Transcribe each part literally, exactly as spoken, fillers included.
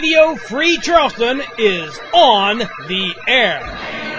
Radio Free Charleston is on the air.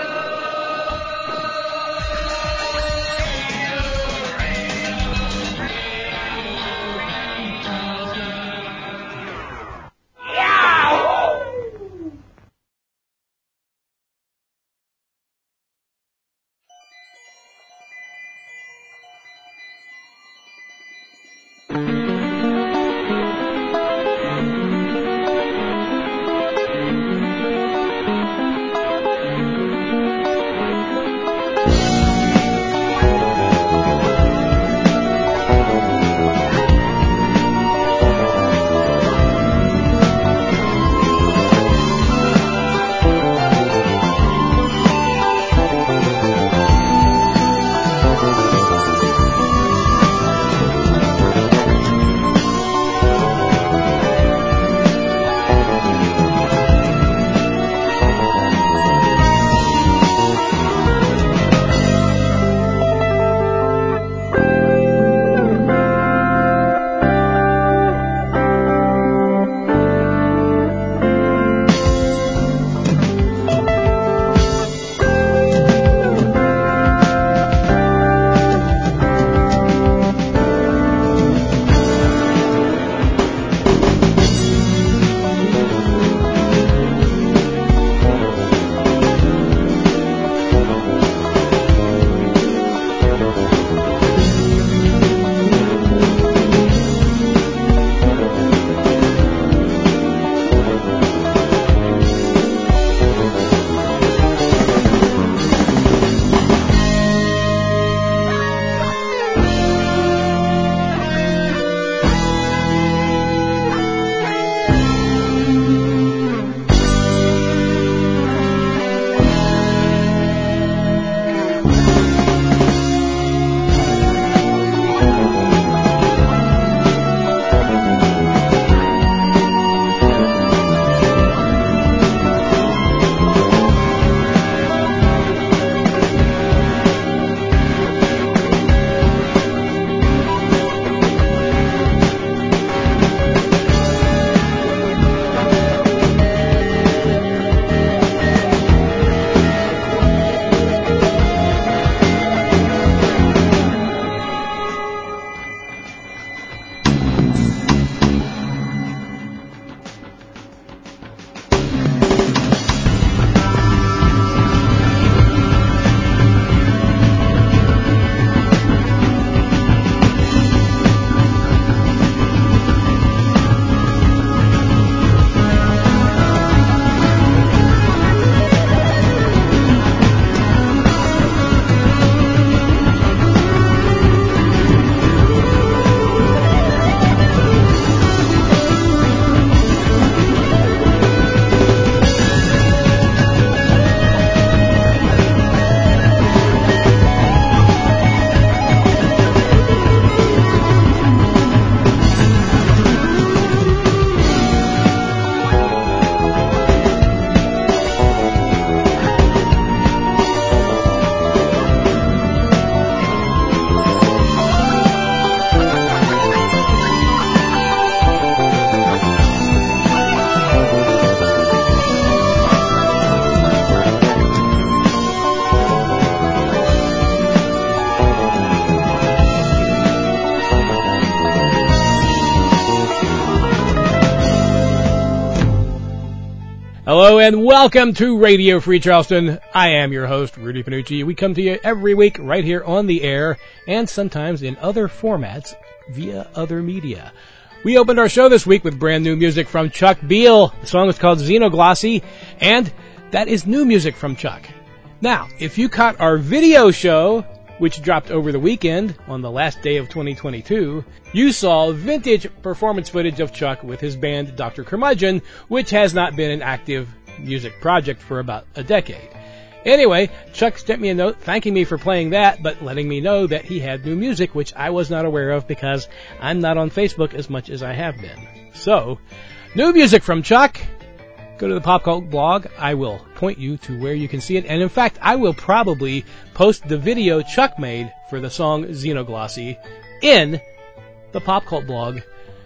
Hello and welcome to Radio Free Charleston. I am your host, Rudy Panucci. We come to you every week right here on the air and sometimes in other formats via other media. We opened our show this week with brand new music from Chuck Beal. The song is called Xenoglossy, and that is new music from Chuck. Now, if you caught our video show, which dropped over the weekend on the last day of twenty twenty-two, you saw vintage performance footage of Chuck with his band Doctor Curmudgeon, which has not been an active music project for about a decade. Anyway, Chuck sent me a note thanking me for playing that, but letting me know that he had new music, which I was not aware of because I'm not on Facebook as much as I have been. So, new music from Chuck. Go to the Pop Cult blog. I will point you to where you can see it. And in fact, I will probably post the video Chuck made for the song Xenoglossy in the Pop Cult blog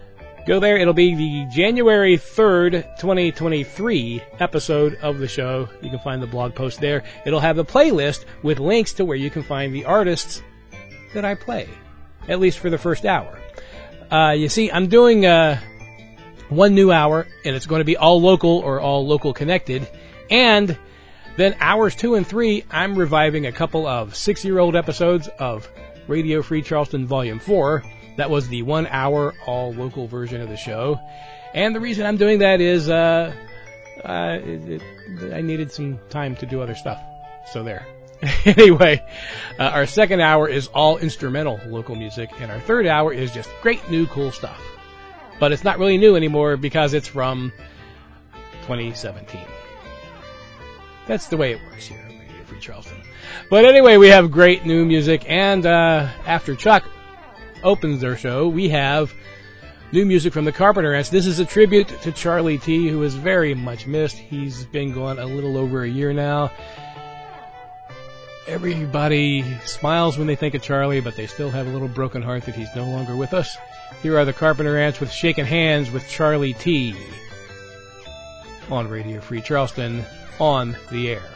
Go there. It'll be the January third, twenty twenty-three episode of the show. You can find the blog post there. It'll have a playlist with links to where you can find the artists that I play, at least for the first hour. Uh, you see, I'm doing uh, one new hour, and it's going to be all local or all local connected. And then hours two and three, I'm reviving a couple of six-year-old episodes of Radio Free Charleston Volume four. That was the one-hour all-local version of the show. And the reason I'm doing that is uh, uh, it, it, I needed some time to do other stuff. So there. Anyway, uh, our second hour is all instrumental local music, and our third hour is just great, new, cool stuff. But it's not really new anymore because it's from twenty seventeen. That's the way it works here at Radio Free Charleston. But anyway, we have great new music, and uh, after Chuck opens their show, we have new music from the Carpenter Ants. This is a tribute to Charlie T, who is very much missed. He's been gone a little over a year now. Everybody smiles when they think of Charlie, but they still have a little broken heart that he's no longer with us. Here are the Carpenter Ants with Shaking Hands with Charlie T on Radio Free Charleston, on the air.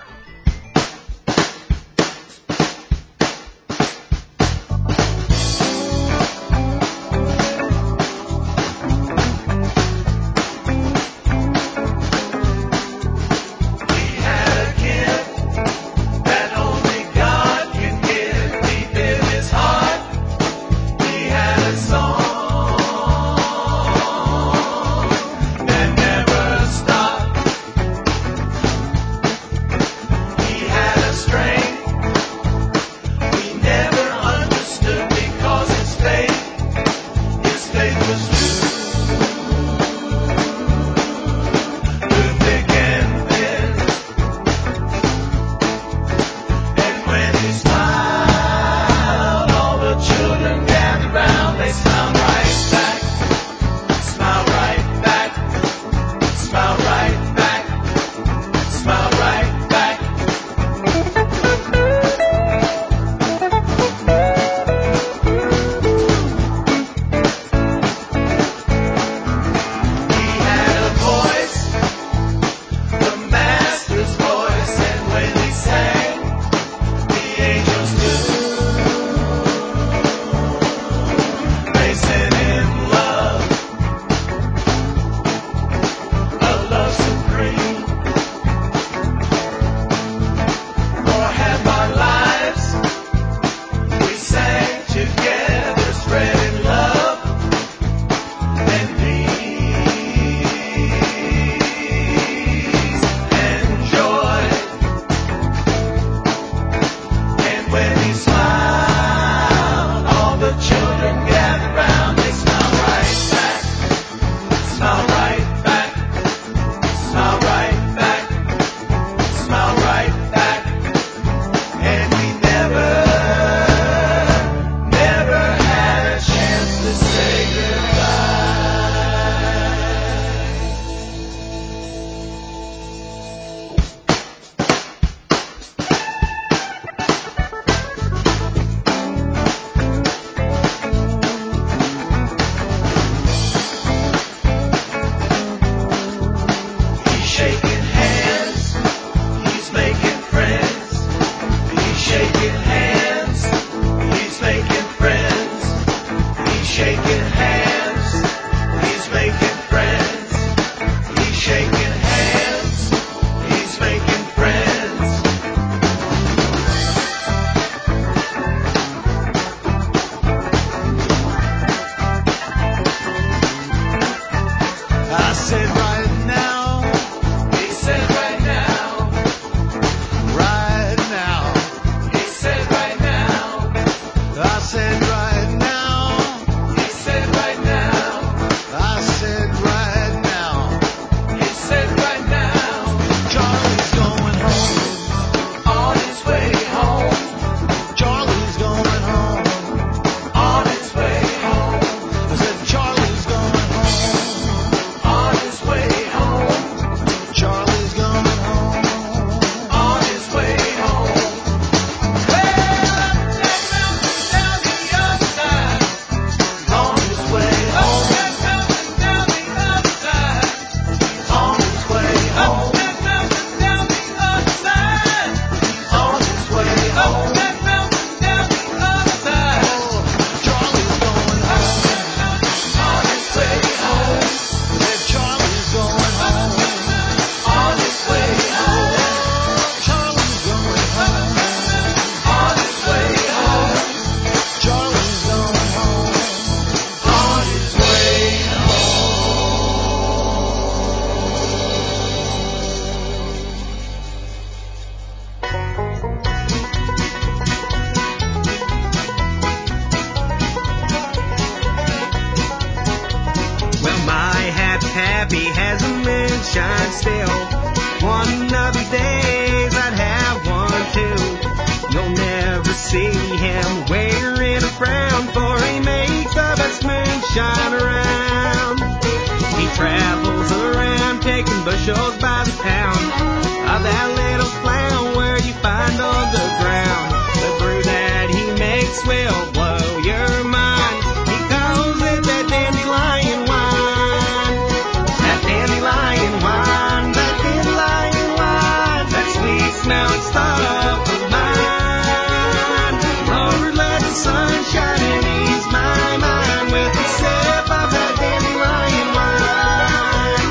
the town of that little clown where you find on the ground. The brew that he makes will blow your mind. He calls it that dandelion wine. That dandelion wine, that dandelion wine, that sweet smelling stuff of mine. Lord, let the sun shine and ease my mind with a sip of that dandelion wine.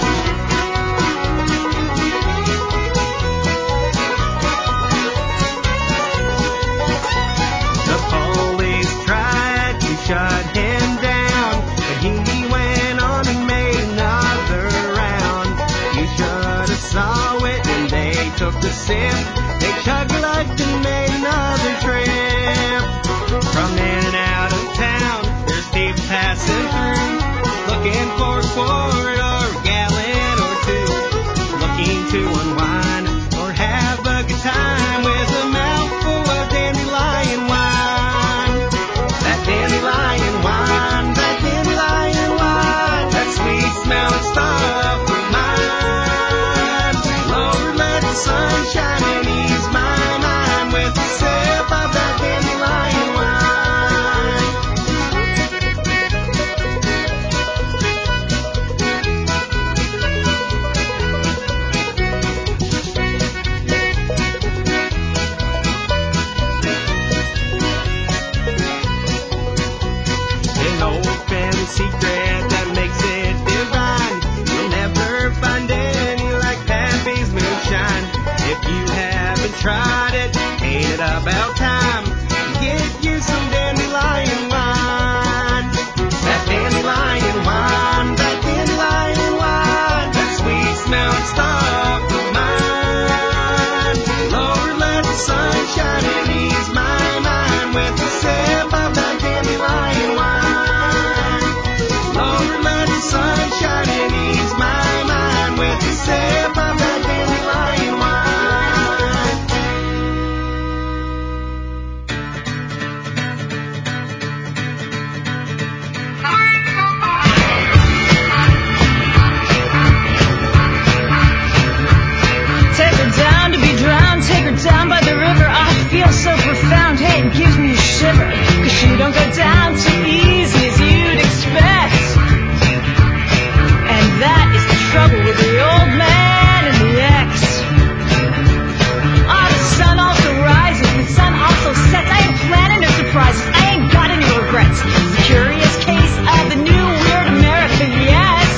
The police tried to shut him down, but he went on and made another round. You should have saw it when they took the sip. They chugged like and made another trip. From in and out of town, there's people passing through, looking for a quart or a gallon or two, looking to unwind or have a good time with a mouthful of dandelion wine. That dandelion wine, that dandelion wine, that sweet smelling stuff of mine. Lord, let the sun shine and ease my mind with a sip of that dandelion wine. An open secret that makes it divine. You'll never find any like Pappy's moonshine. If you haven't tried it, ain't it about time to get you some dandelion wine? That dandelion wine, that dandelion wine, that sweet smelling stuff of mine. Lord, let the sun shine and ease my mind with a sip of that dandelion wine. Lord, let the sun shine and ease my mind with a sip of that dandelion wine. Take her down to be drowned, take her down by the river. I feel so profound, hey, it gives me a shiver. Cause she don't go down too easy as you'd expect. And that is the trouble with the old man and the ex. Ah, the sun also rises, the sun also sets. I ain't planning no surprises, I ain't got any regrets. The curious case of the new weird America, yes.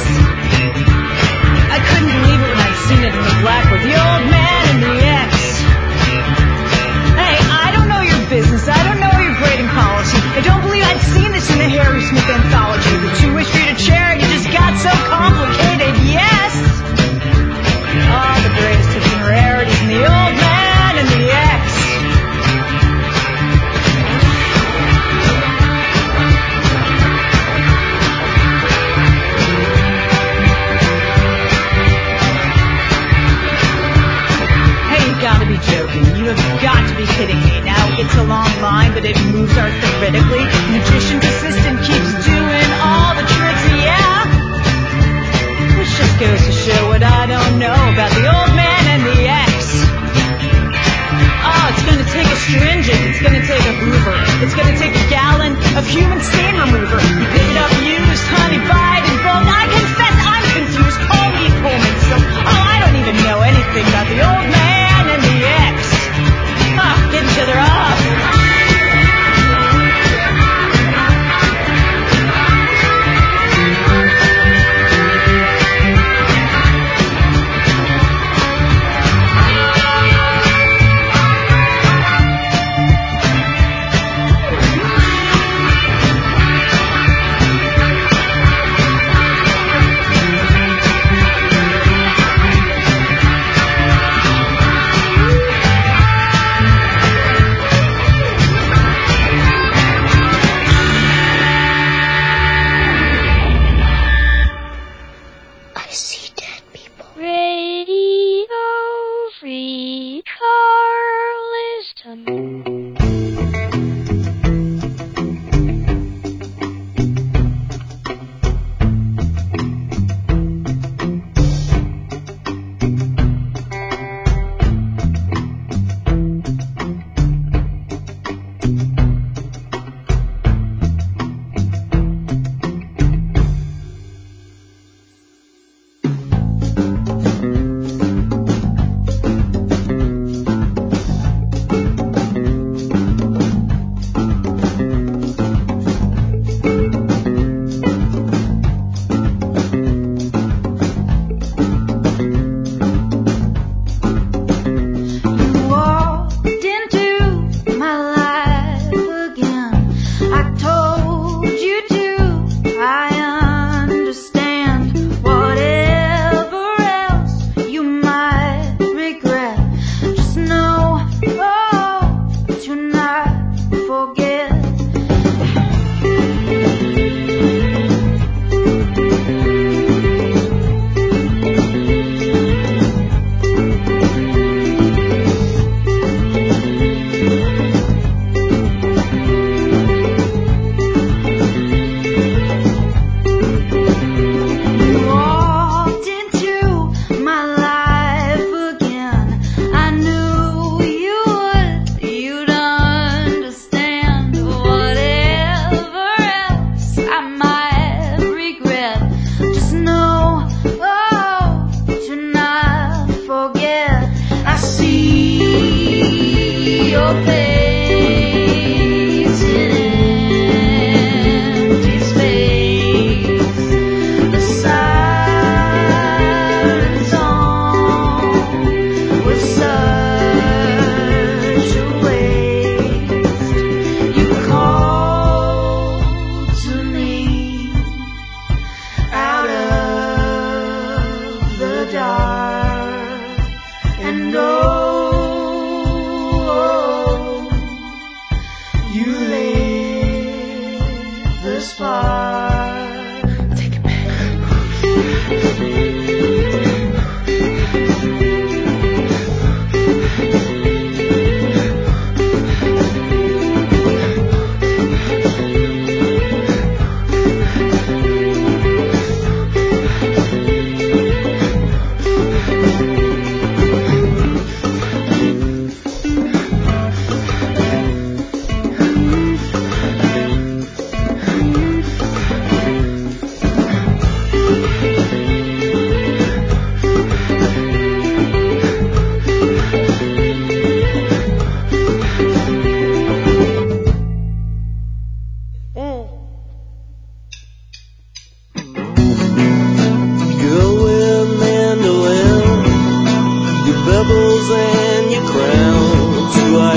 I couldn't believe it when I'd seen it in the black with the old man and the ex. Hey, I don't know your business, I don't know your grading policy. I don't believe I'd seen this in the Harry Smith anthology. The two-way street of charity just got so complicated, yes. Ah, the greatest of rarities in the old man and the ex. Hey, you gotta be joking. You have got to be kidding me. Now, it's a long line, but it moves arithmetically. Magician's assistant keeps doing all the tricks, yeah. Which just goes to show what I don't know about the old man and the ex. Oh, it's gonna take a stringent, it's gonna take a Hoover, it's gonna take a gallon of human stain remover. You pick it up used, honey, buy it in bulk. I confess I'm confused, call me Pullman. So, oh, I don't even know anything about the old man and the ex. Ah, get each other off.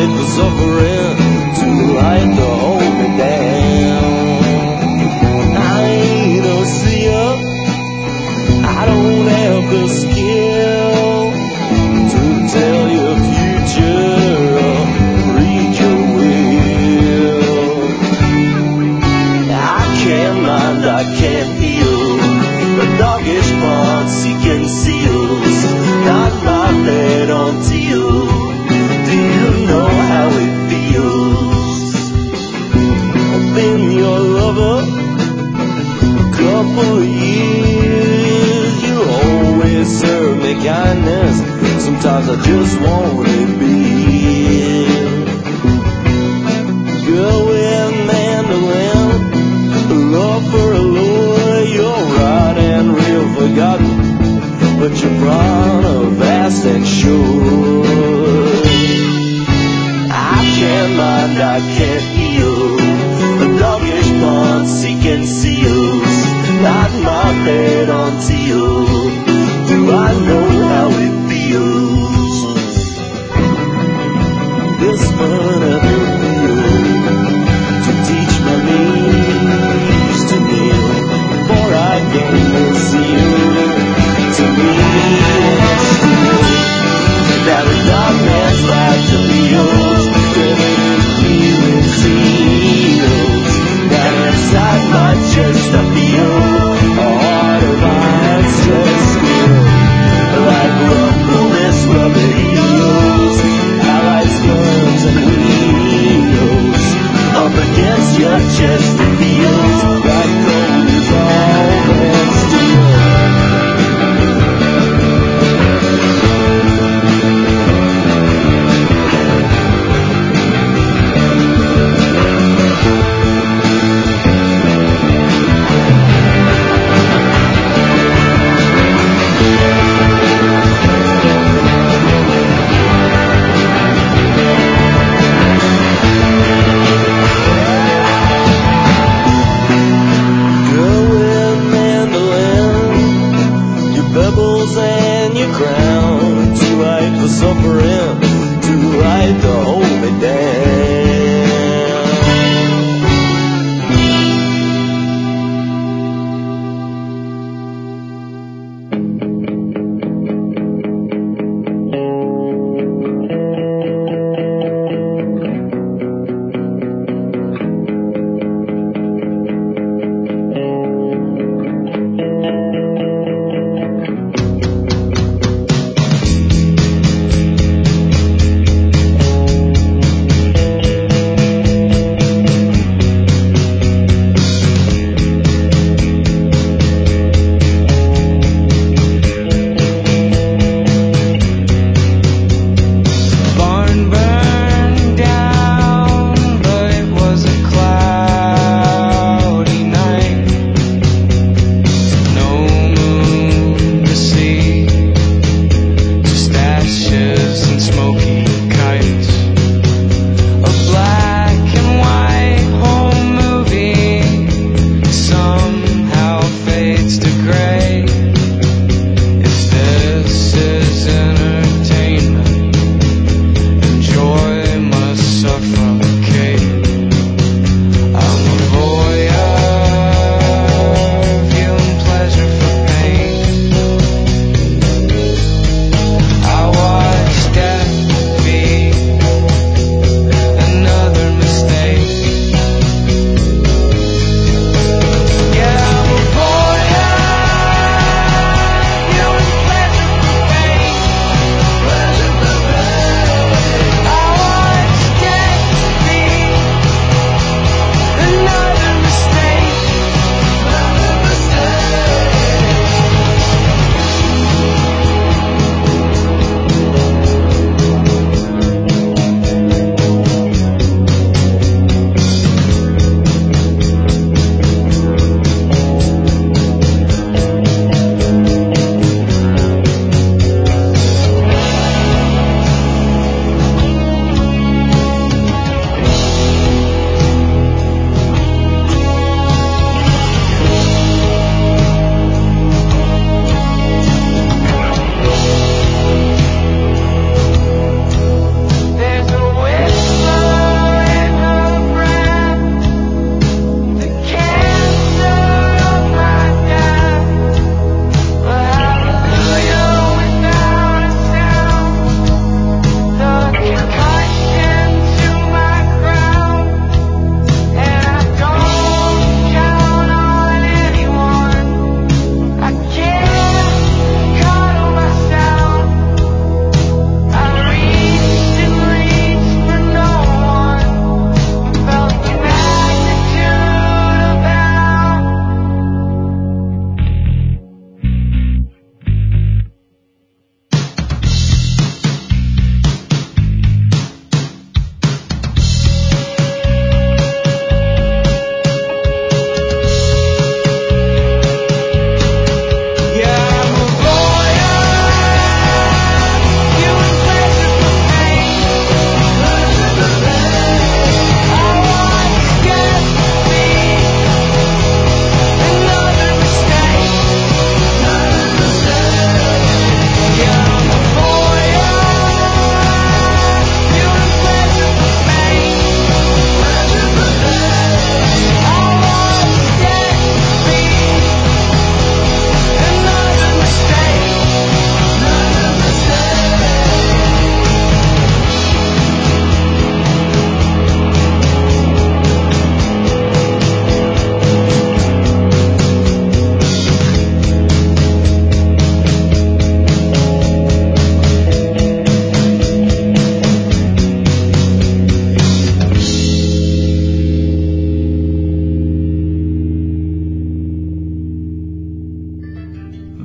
light for suffering, too light to hold me down. I ain't a seer, I don't have the skill to tell your future or read your will. I can't mind, I can't feel the doggish part seeking seals, not my bed onto you. Do you know how it feels? I've been your lover a couple of years. You always serve me kindness, sometimes I just wanna be here. Girl with mandolin, love for a lure. You're right and real forgotten, but you're brown of vast and sure. I can't mind, I can't feel the doggish pond seeking seals, not my bed onto you. Do I know how it feels? This one I feel to teach my knees to kneel before I gain the seal. To me it's still that a dark man's light to feels, that feeling seals, that inside my chest I feel a heart of iron set steel, like ruffleless rubber heels, highlights, guns and wheels, up against your chest it feels like gold is all that's steel. Girl with mandolin, your pebbles and your crown, too light for suffering, too light to hold me down.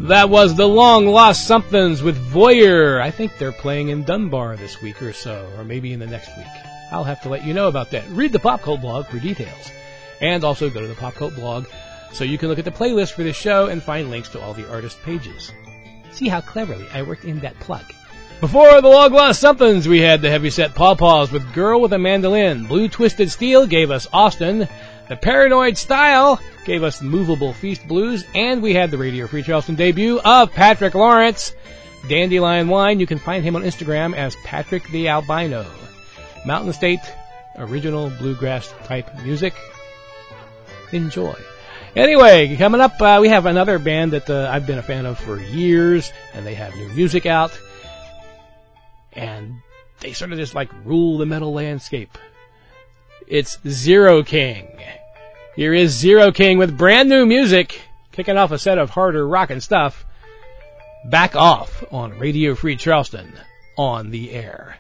That was the Long Lost Somethings with Voyeur. I think they're playing in Dunbar this week or so, or maybe in the next week. I'll have to let you know about that. Read the Pop Cult blog for details. And also go to the Pop Cult blog so you can look at the playlist for this show and find links to all the artist pages. See how cleverly I worked in that plug. Before the Long Lost Somethings, we had the heavyset Paw Paws with Girl with a Mandolin. Blue Twisted Steel gave us Austin. The Paranoid Style gave us Movable Feast Blues. And we had the Radio Free Charleston debut of Patrick Lawrence. Dandelion Wine, you can find him on Instagram as Patrick the Albino. Mountain State, original bluegrass type music. Enjoy. Anyway, coming up, uh, we have another band that uh, I've been a fan of for years, and they have new music out. And they sort of just like rule the metal landscape. It's Zero King. Here is Zero King with brand new music, kicking off a set of harder rockin' stuff. Back Off on Radio Free Charleston, on the air.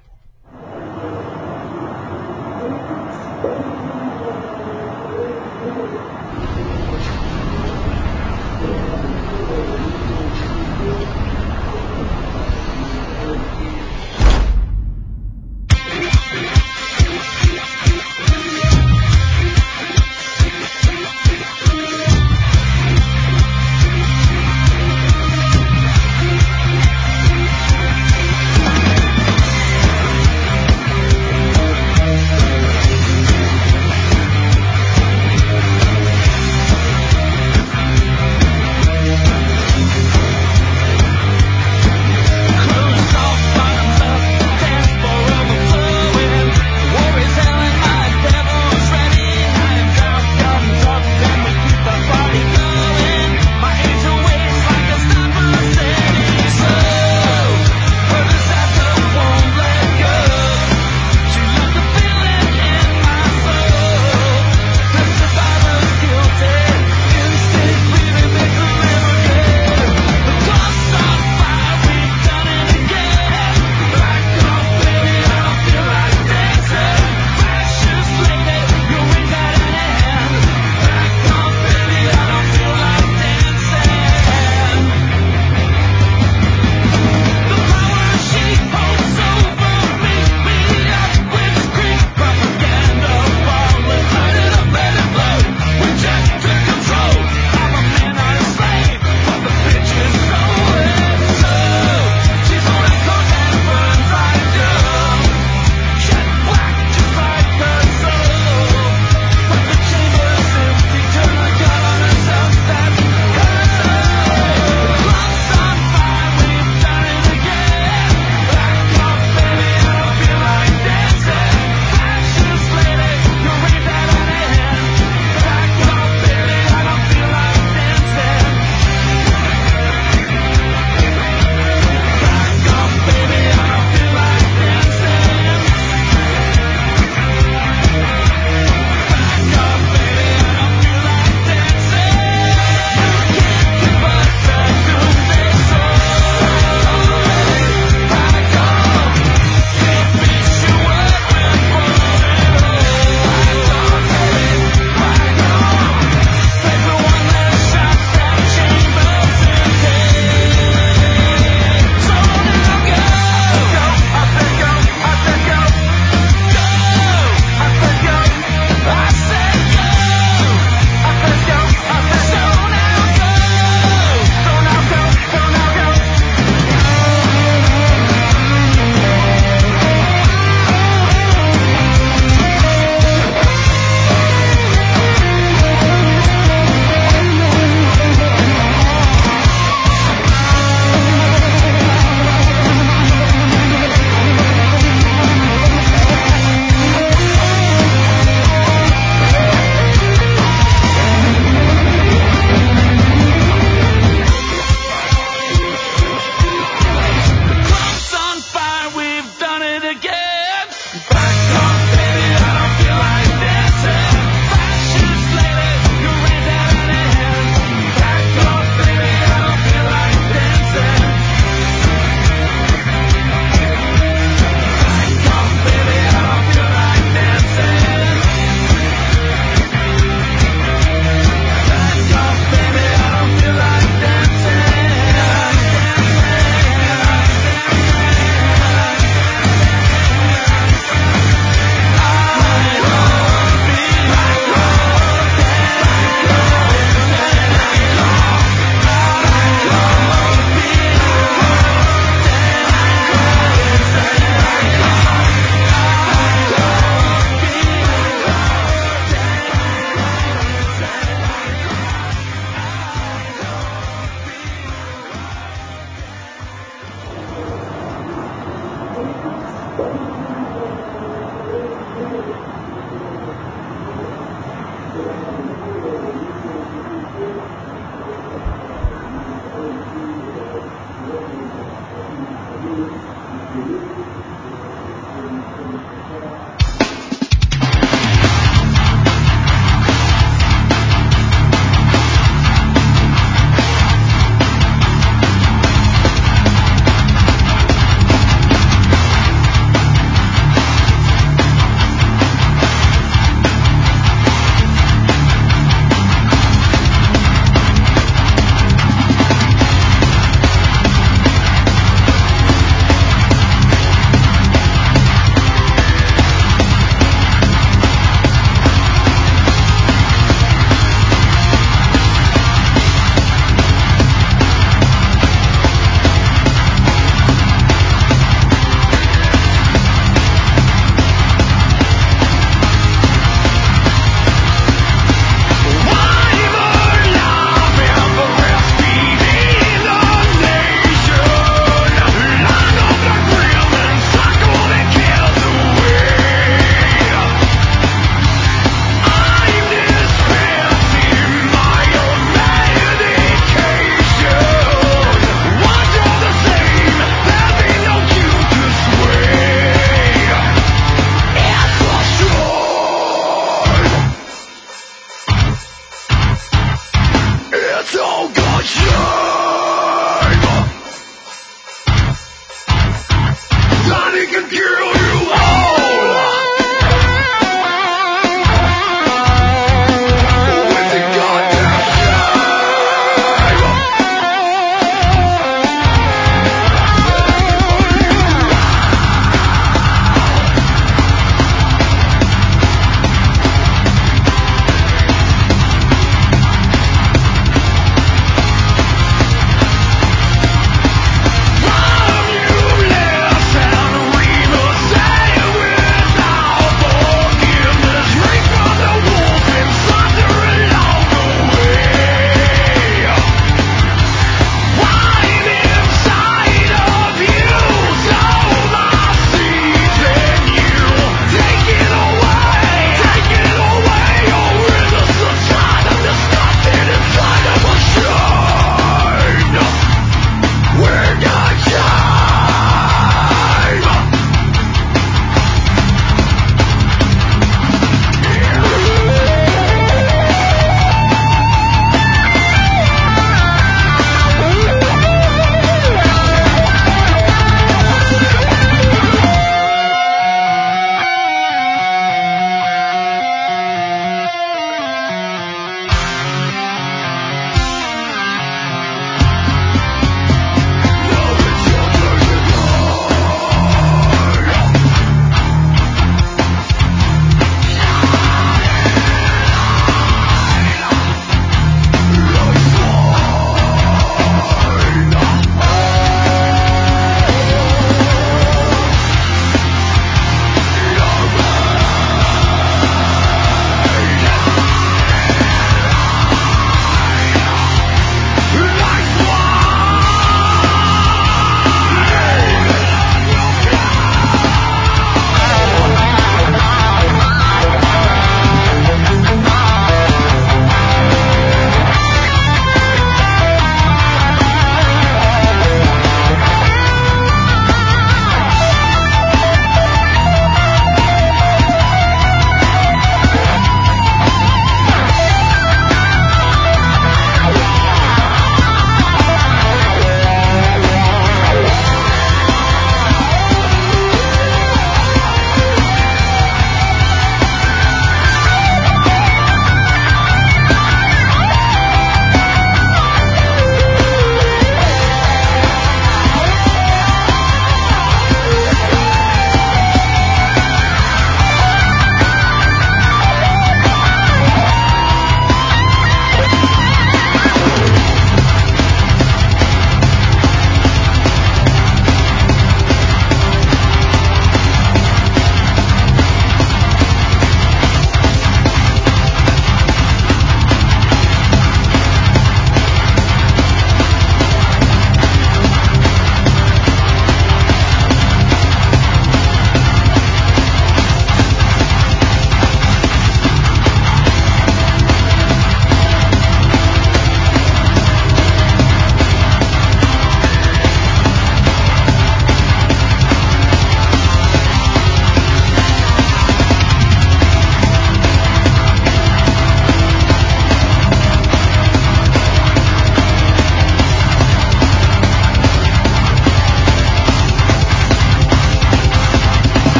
Thank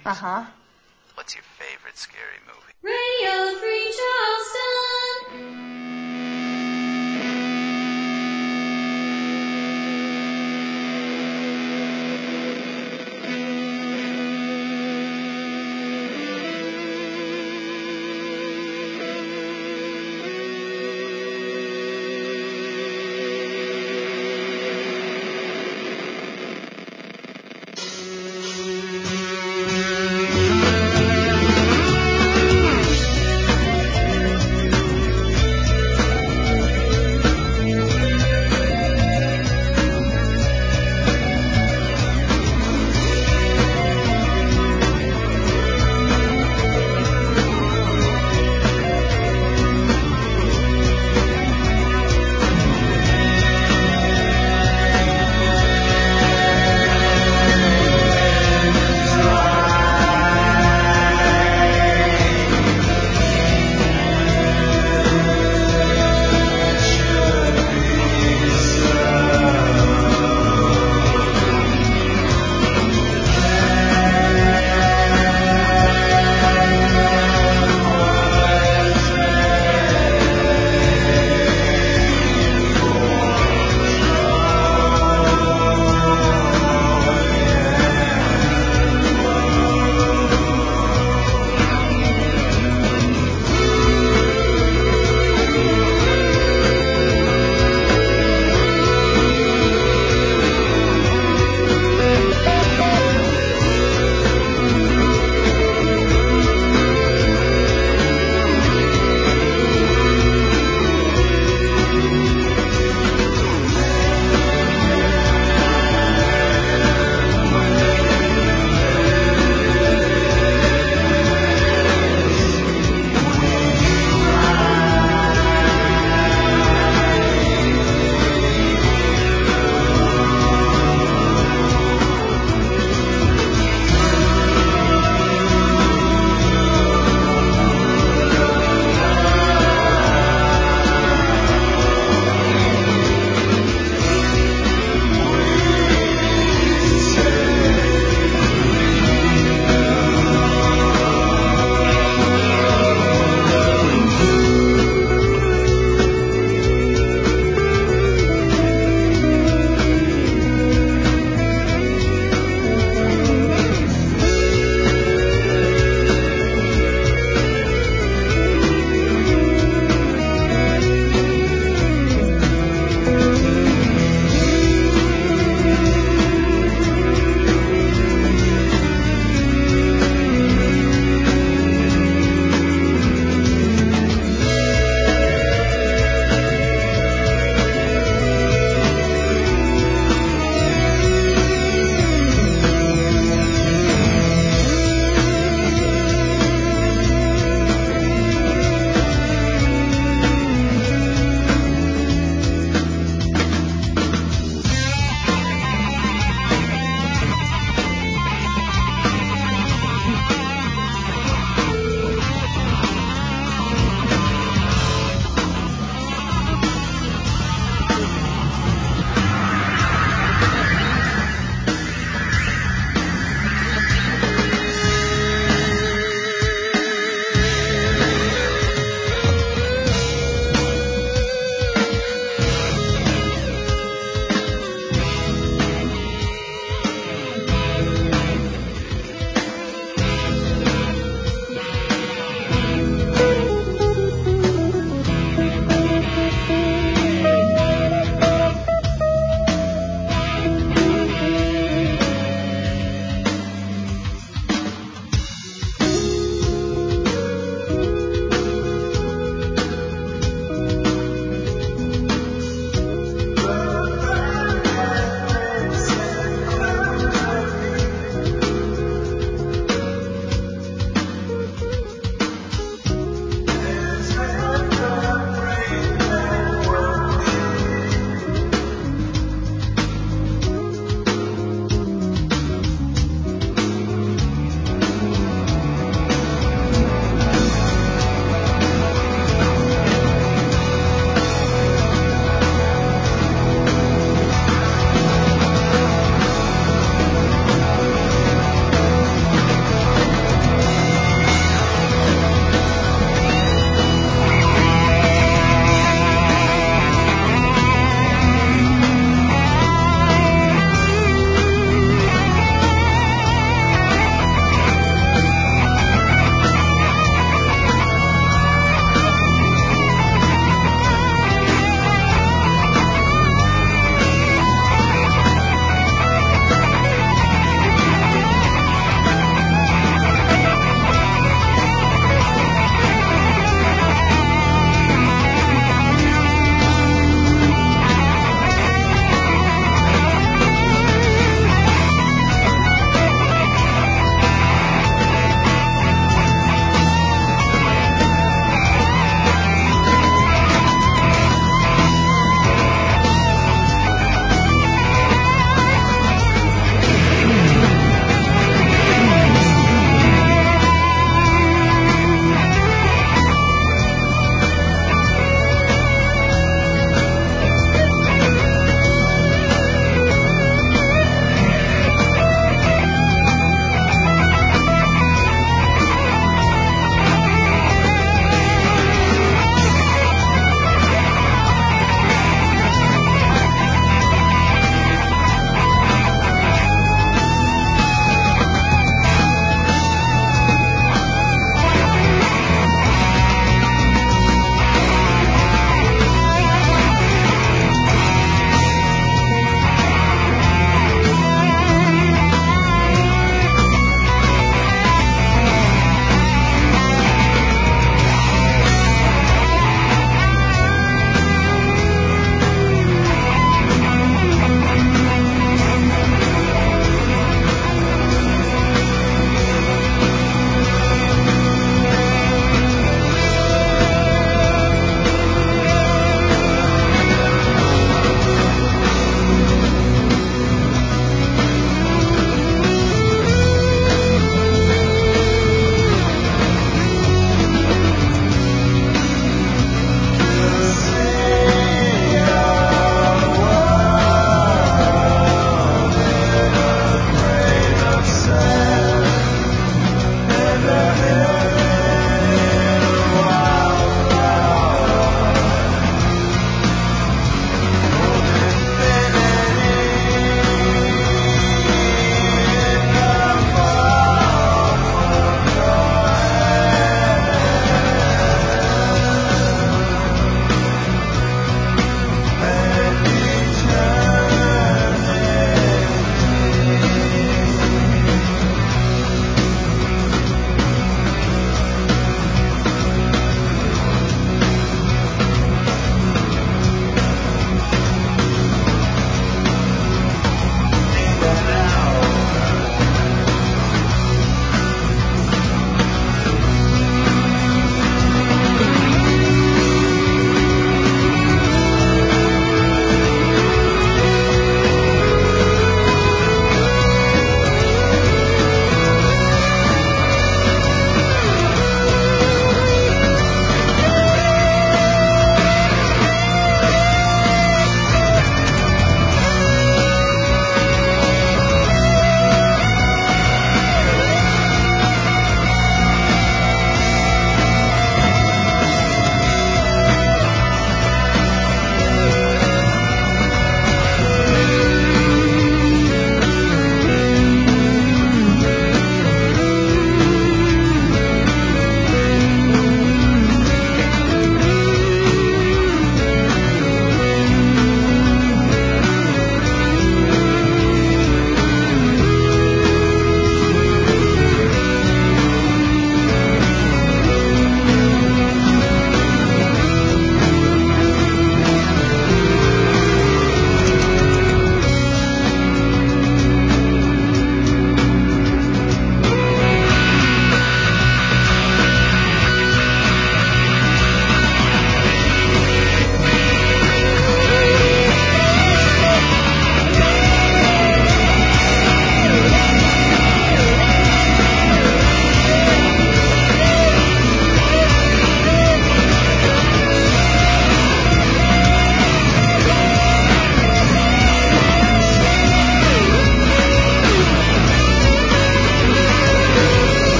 Uh-huh. What's your favorite scary movie? Radio Free Charleston.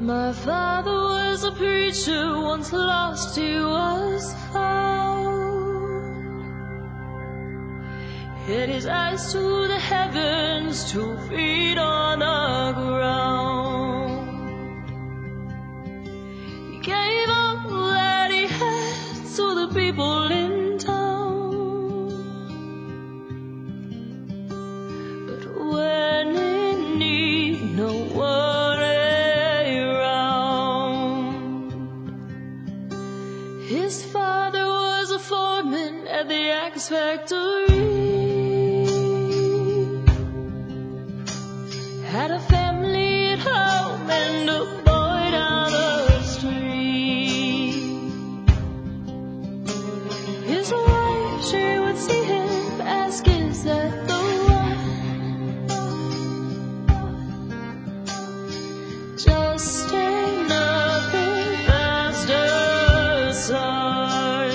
My father was a preacher, once lost he was found. Hid his eyes to the heavens, two feet on the ground. He gave all that he had to the people in town. But when in need, no one around. His father was a foreman at the axe factory. Had a family at home and a boy down the street. His wife, she would see him, ask, is that the one? Just another bastard son.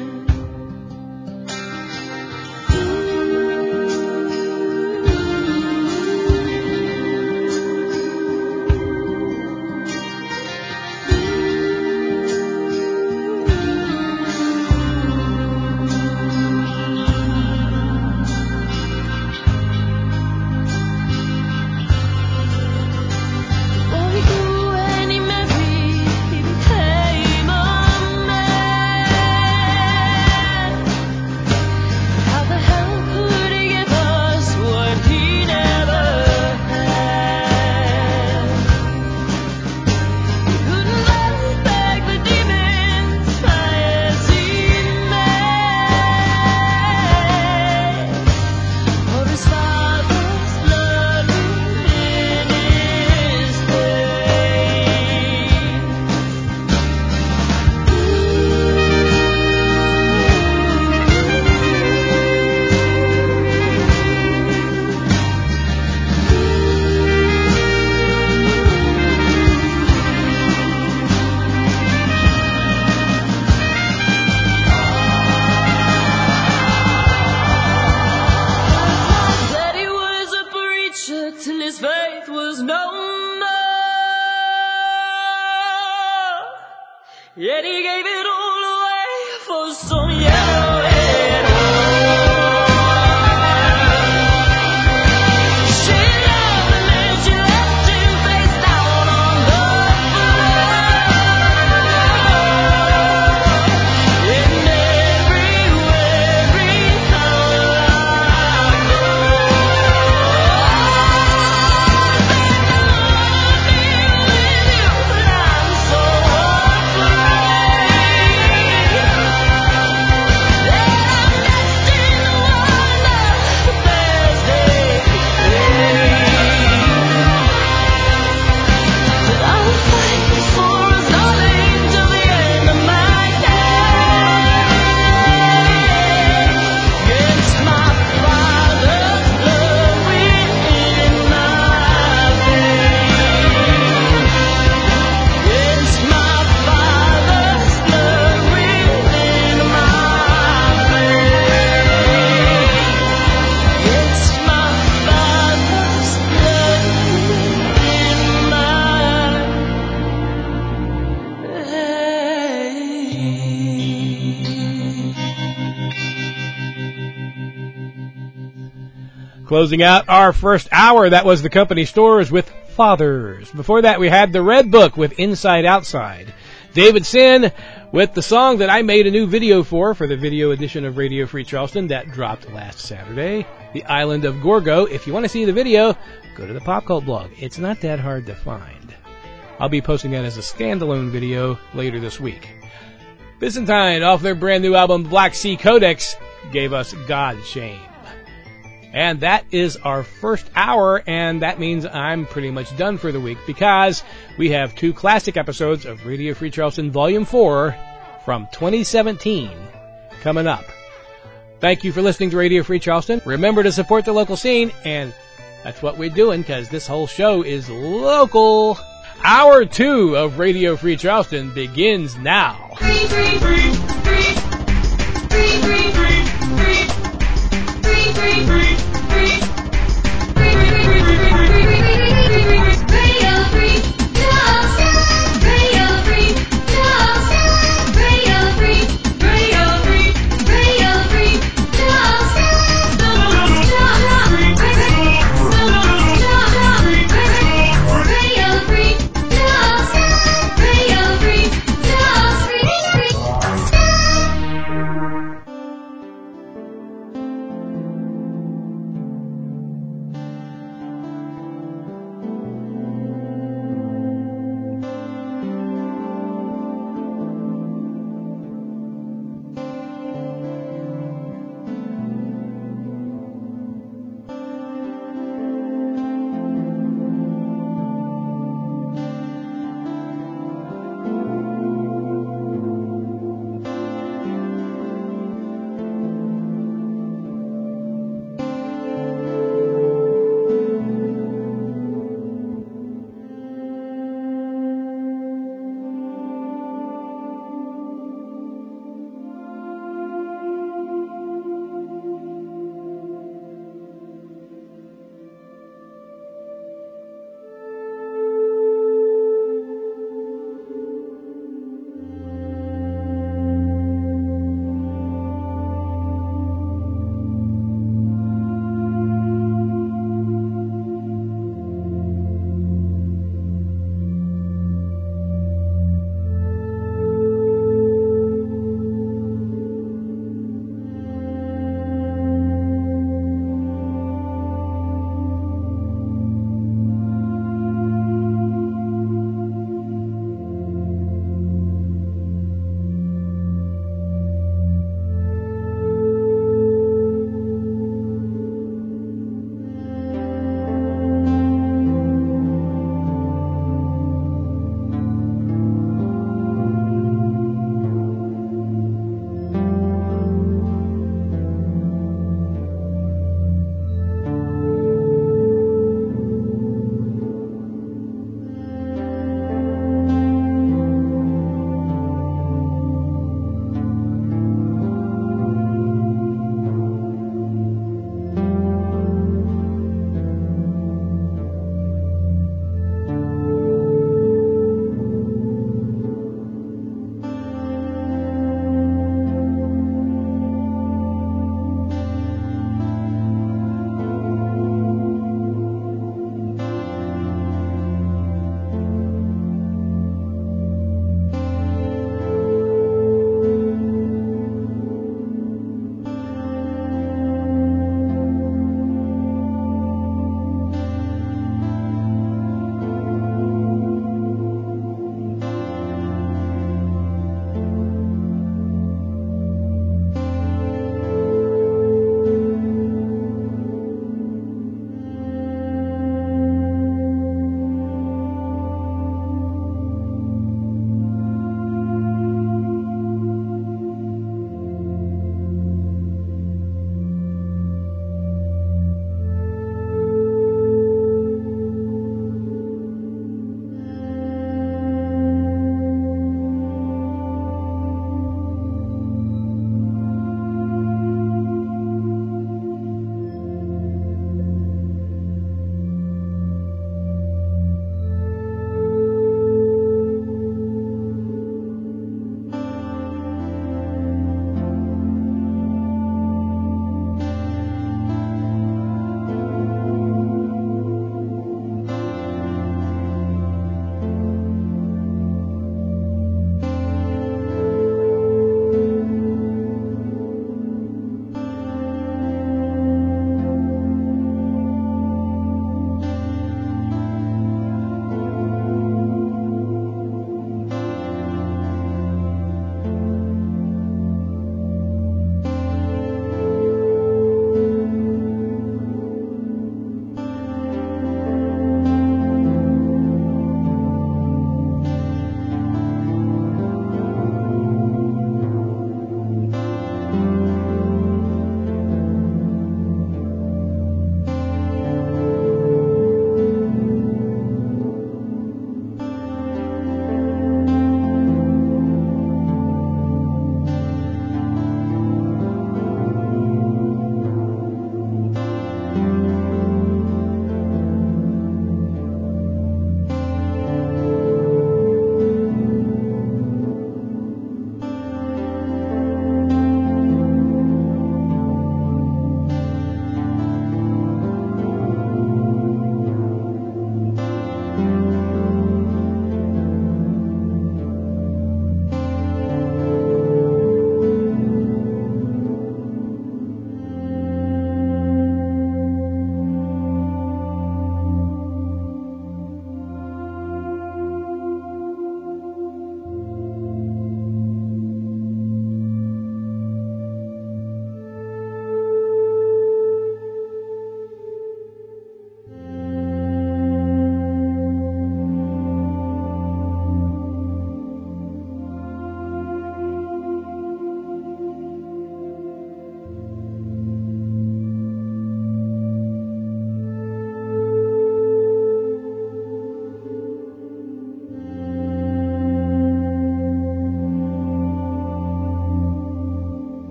Till his faith was no more. Yet he gave it all away for some yellow-head whore. She loved him and she left him face down on the floor. In everywhere he Closing out our first hour, that was the Company Stores with Fathers. Before that, we had the Red Book with Inside Outside. David Sin with the song that I made a new video for, for the video edition of Radio Free Charleston that dropped last Saturday, The Island of Gorgo. If you want to see the video, go to the Pop Cult blog. It's not that hard to find. I'll be posting that as a standalone video later this week. Byzantine, off their brand new album Black Sea Codex, gave us God Shame. And that is our first hour, and that means I'm pretty much done for the week because we have two classic episodes of Radio Free Charleston Volume four from twenty seventeen coming up. Thank you for listening to Radio Free Charleston. Remember to support the local scene, and that's what we're doing because this whole show is local. Hour two of Radio Free Charleston begins now. Free, free, free, free, free, free, free, free. Free, free, free, free, free, free, free, free, free, free, Radio Free Charleston.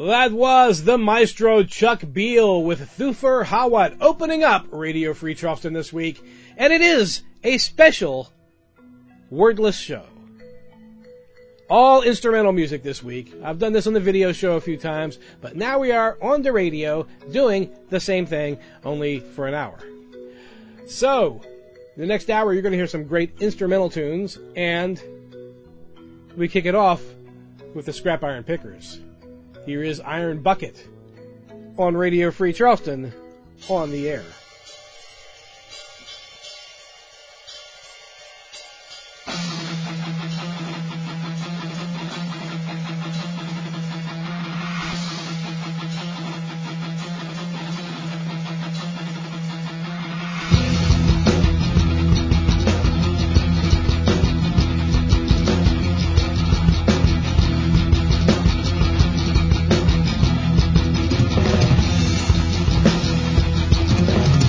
That was the maestro Chuck Beal with Thufir Hawat opening up Radio Free Charleston this week. And it is a special wordless show. All instrumental music this week. I've done this on the video show a few times, but now we are on the radio doing the same thing, only for an hour. So, the next hour you're going to hear some great instrumental tunes, and we kick it off with the Scrap Iron Pickers. Here is Iron Bucket on Radio Free Charleston on the air. Thank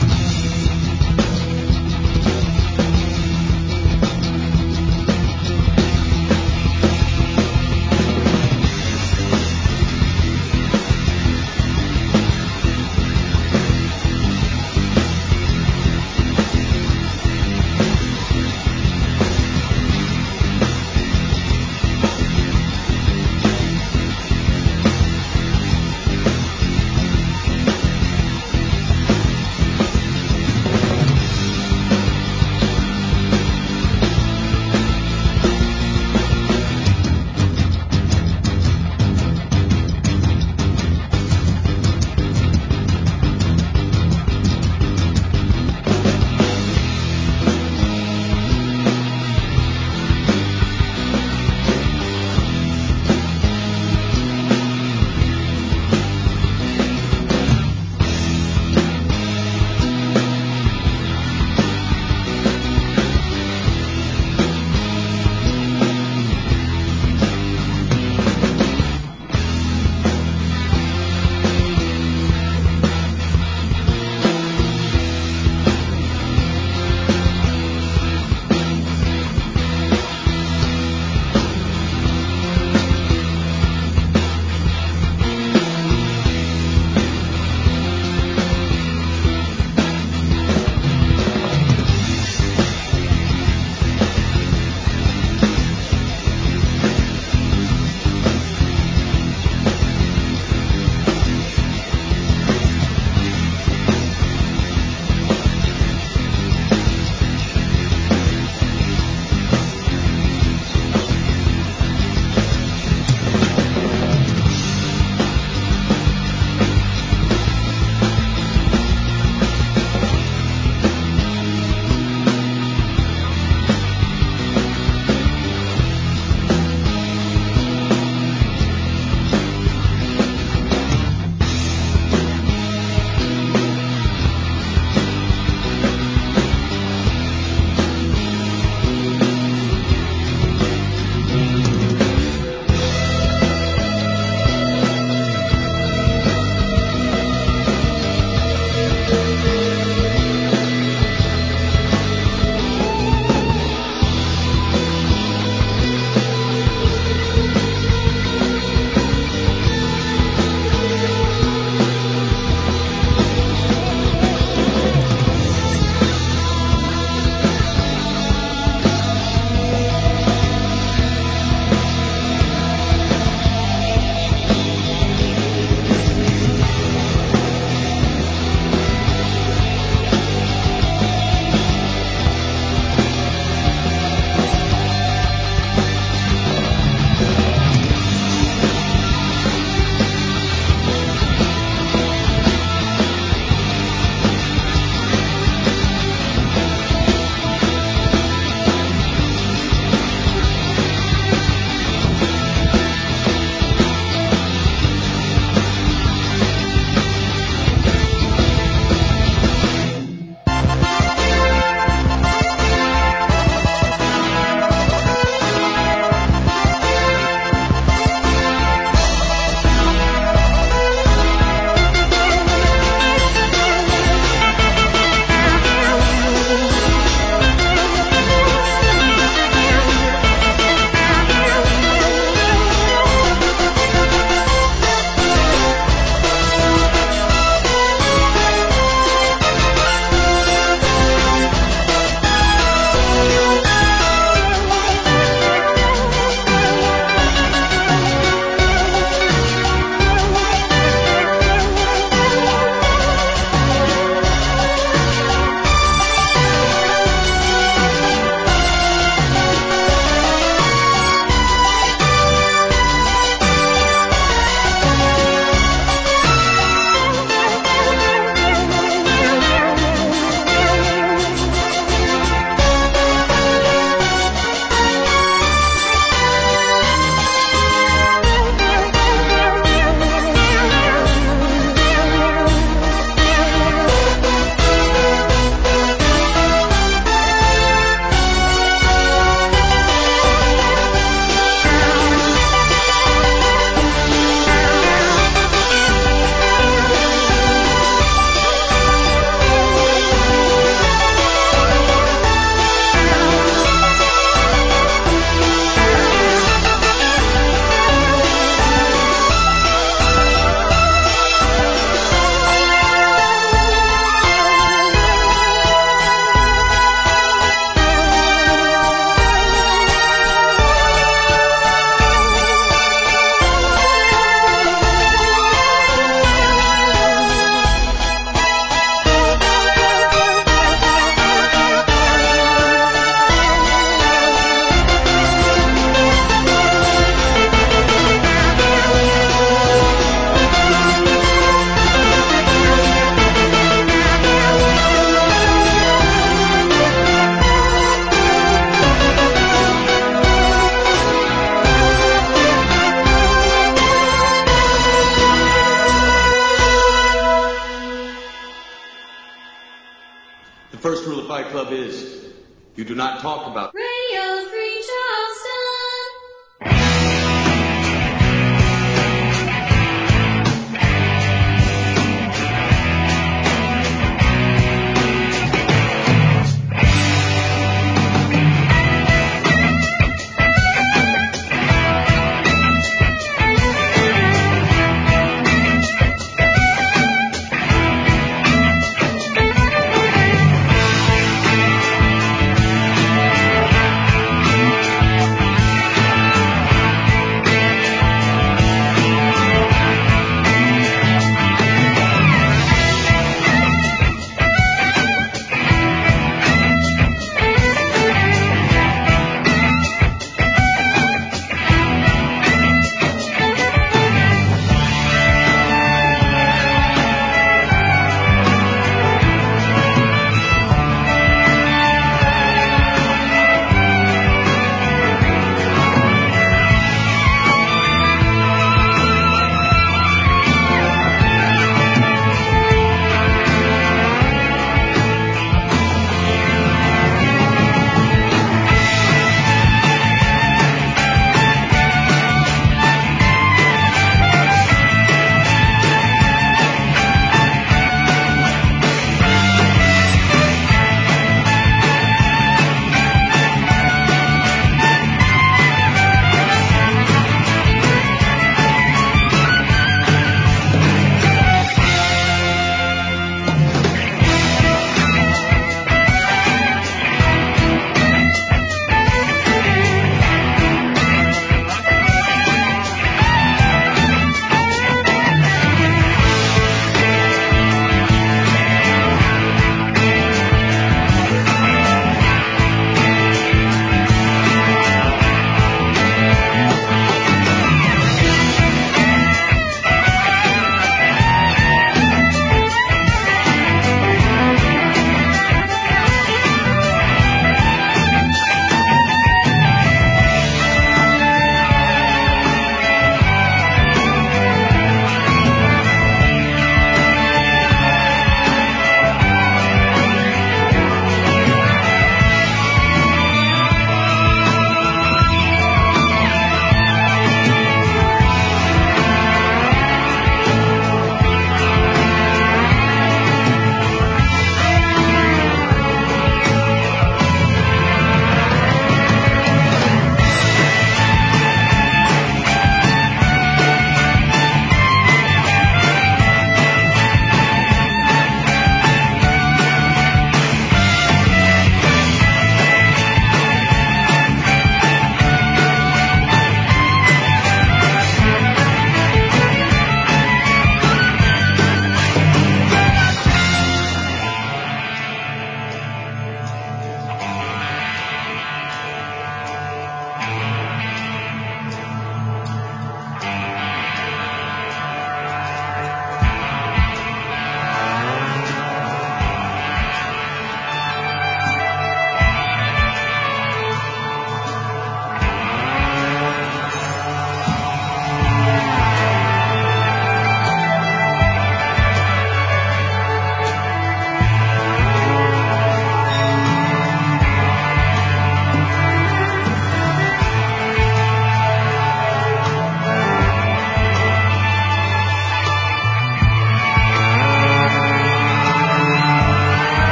first rule of Fight Club is you do not talk about Radio Free Charleston.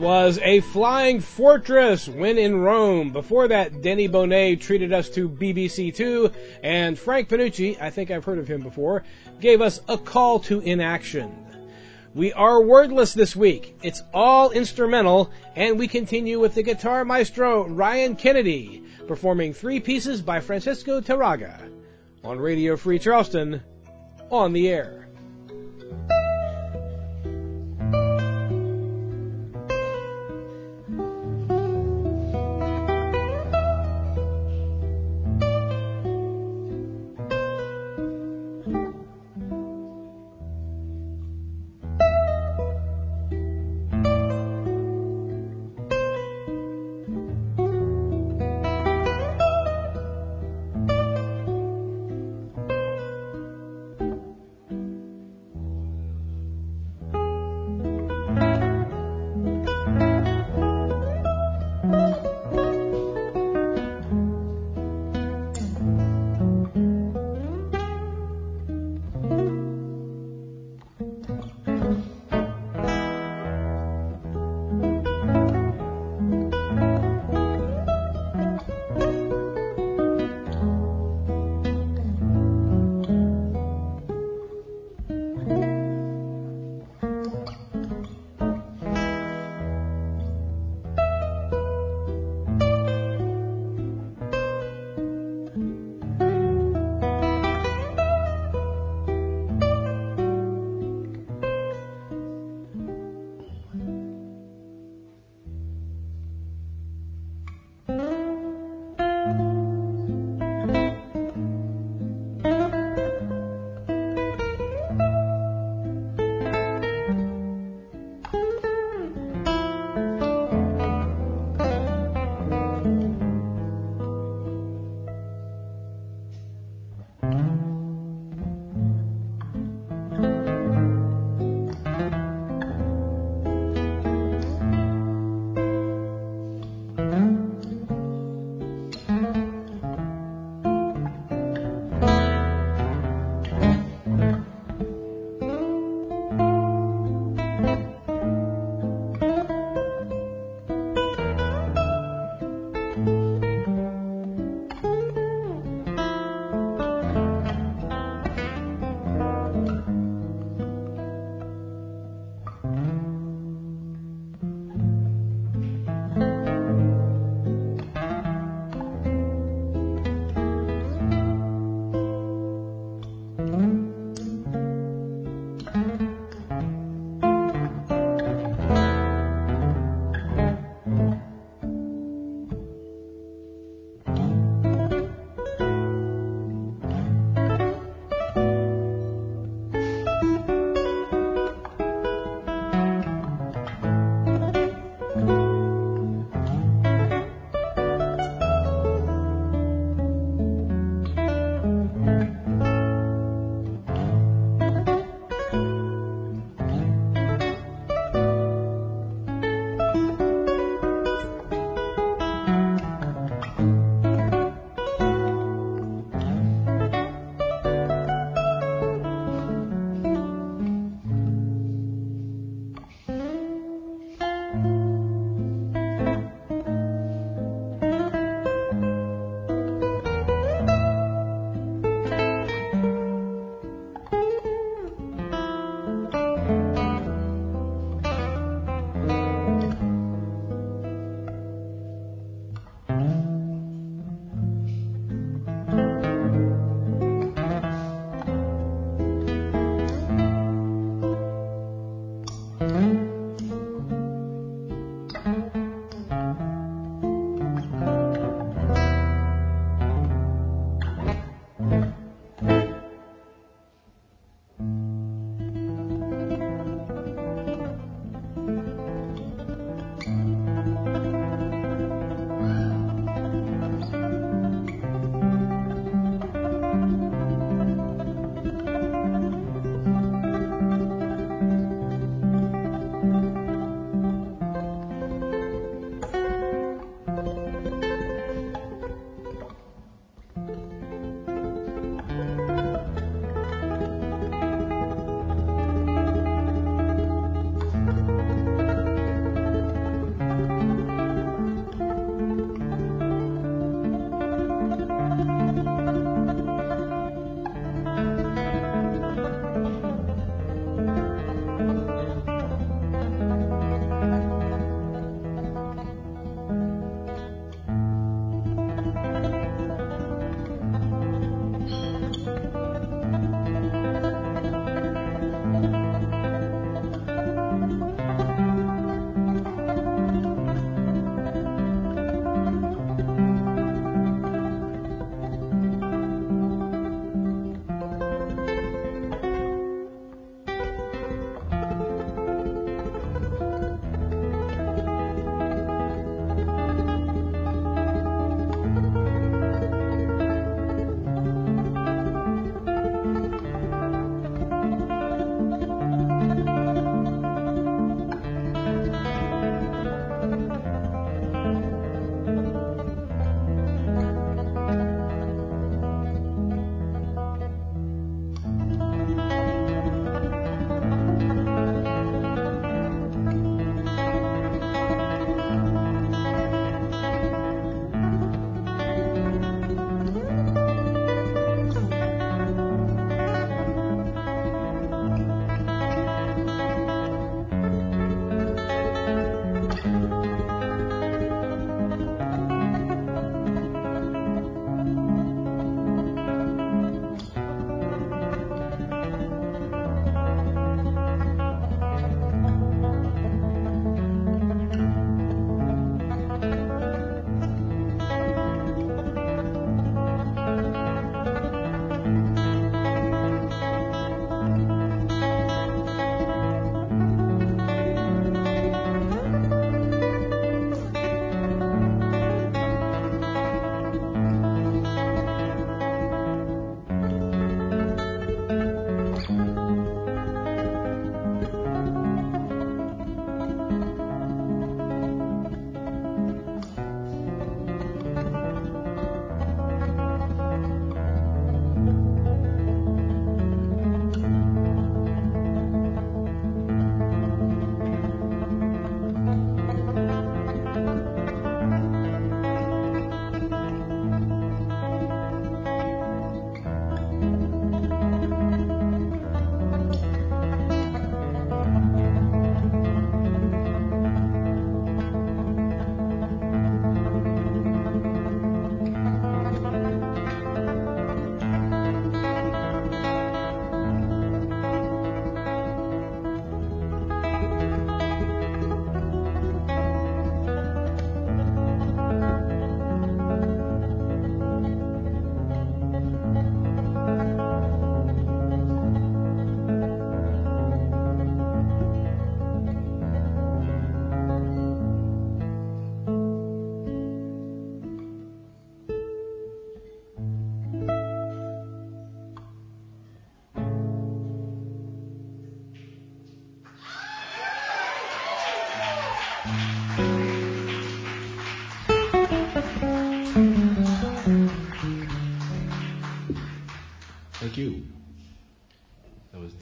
was A Flying Fortress, When in Rome. Before that, Denny Bonet treated us to B B C Two, and Frank Panucci, I think I've heard of him before, gave us A Call to Inaction. We are wordless this week. It's all instrumental, and we continue with the guitar maestro Ryan Kennedy, performing three pieces by Francisco Tarraga on Radio Free Charleston, on the air.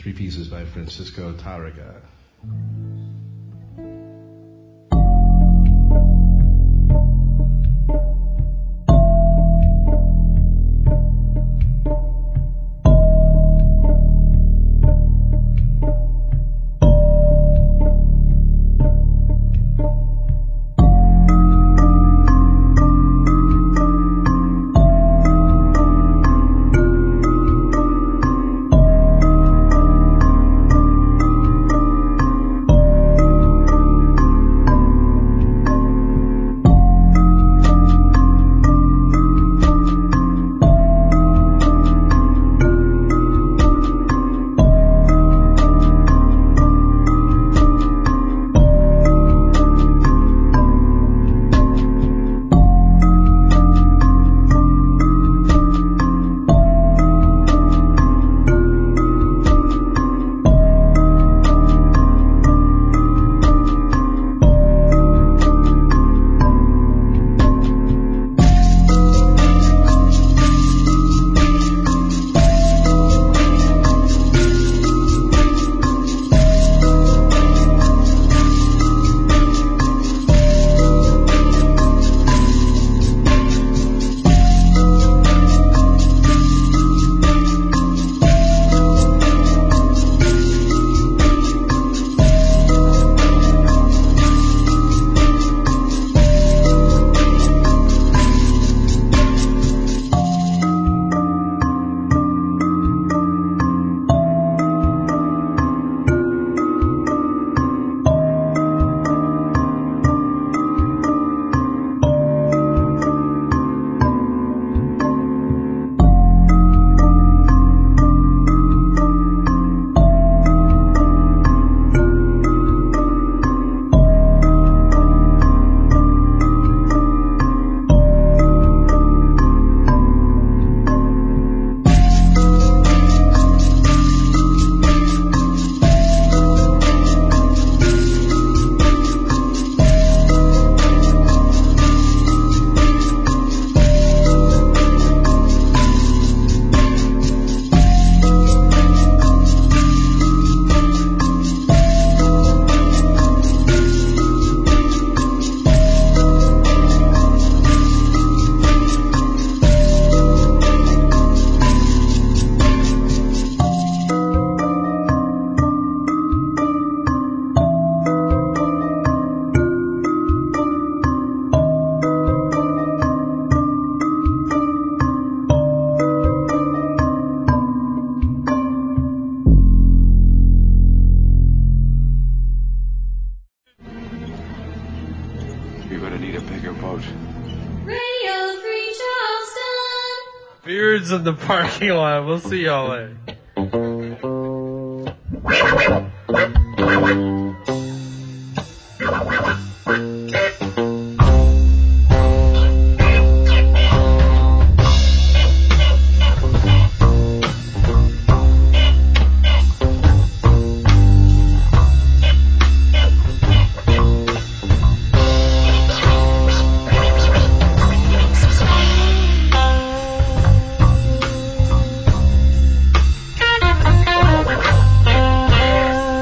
three pieces by Francisco Tárrega. Beards in the parking lot. We'll see y'all later. Thank you.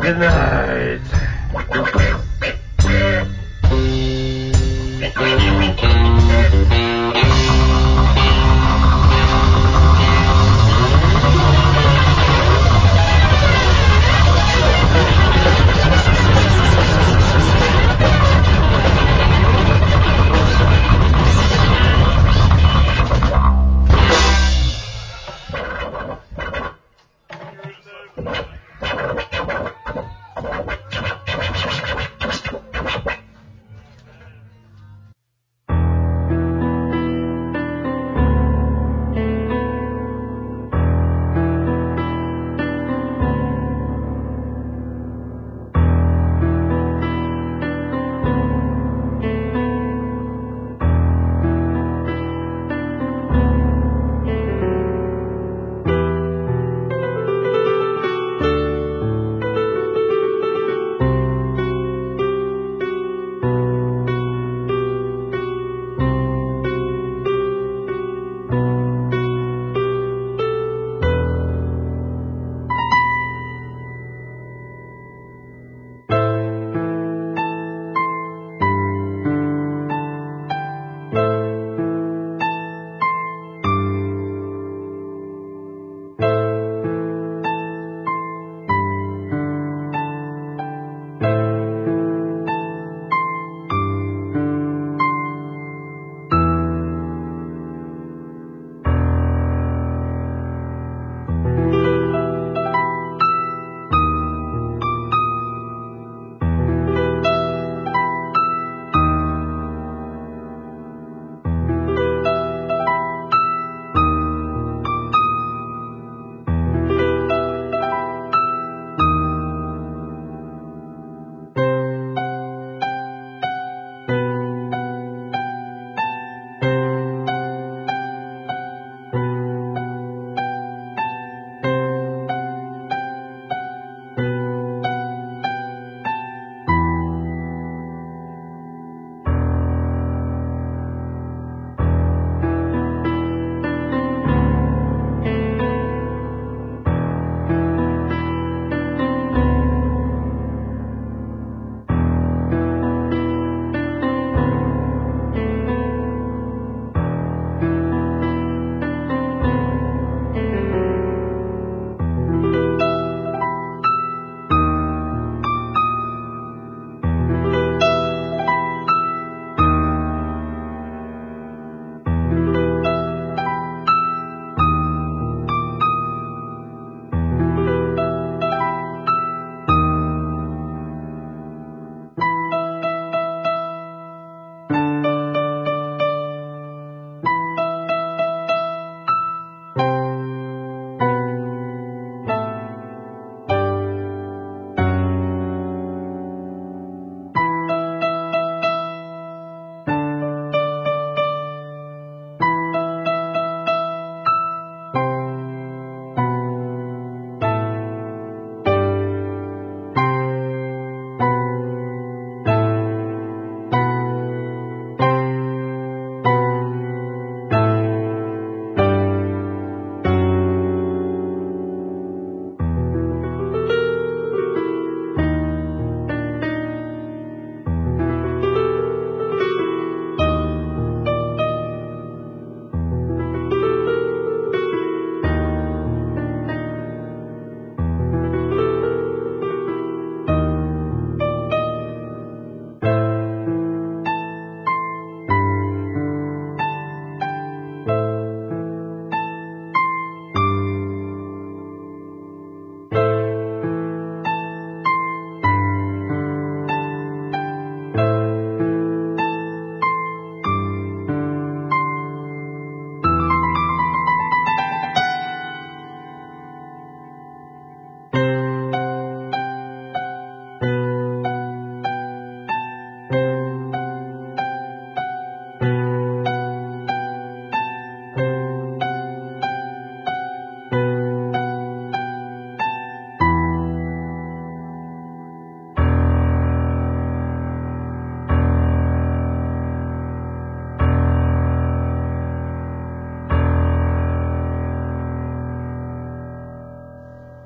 Good night.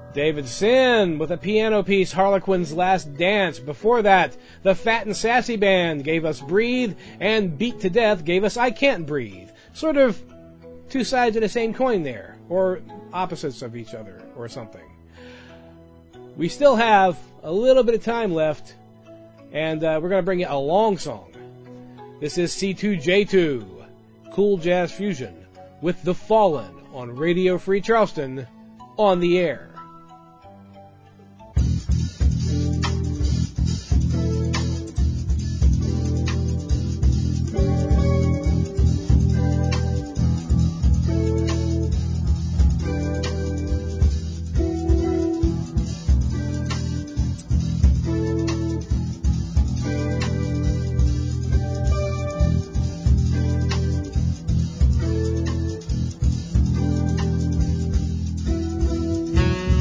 David Sin with a piano piece, Harlequin's Last Dance. Before that, the Fat and Sassy Band gave us Breathe, and Beat to Death gave us I Can't Breathe. Sort of two sides of the same coin there, or opposites of each other, or something. We still have a little bit of time left, and uh, we're going to bring you a long song. This is C two J two, Cool Jazz Fusion, with The Fallen on Radio Free Charleston, on the air. Thank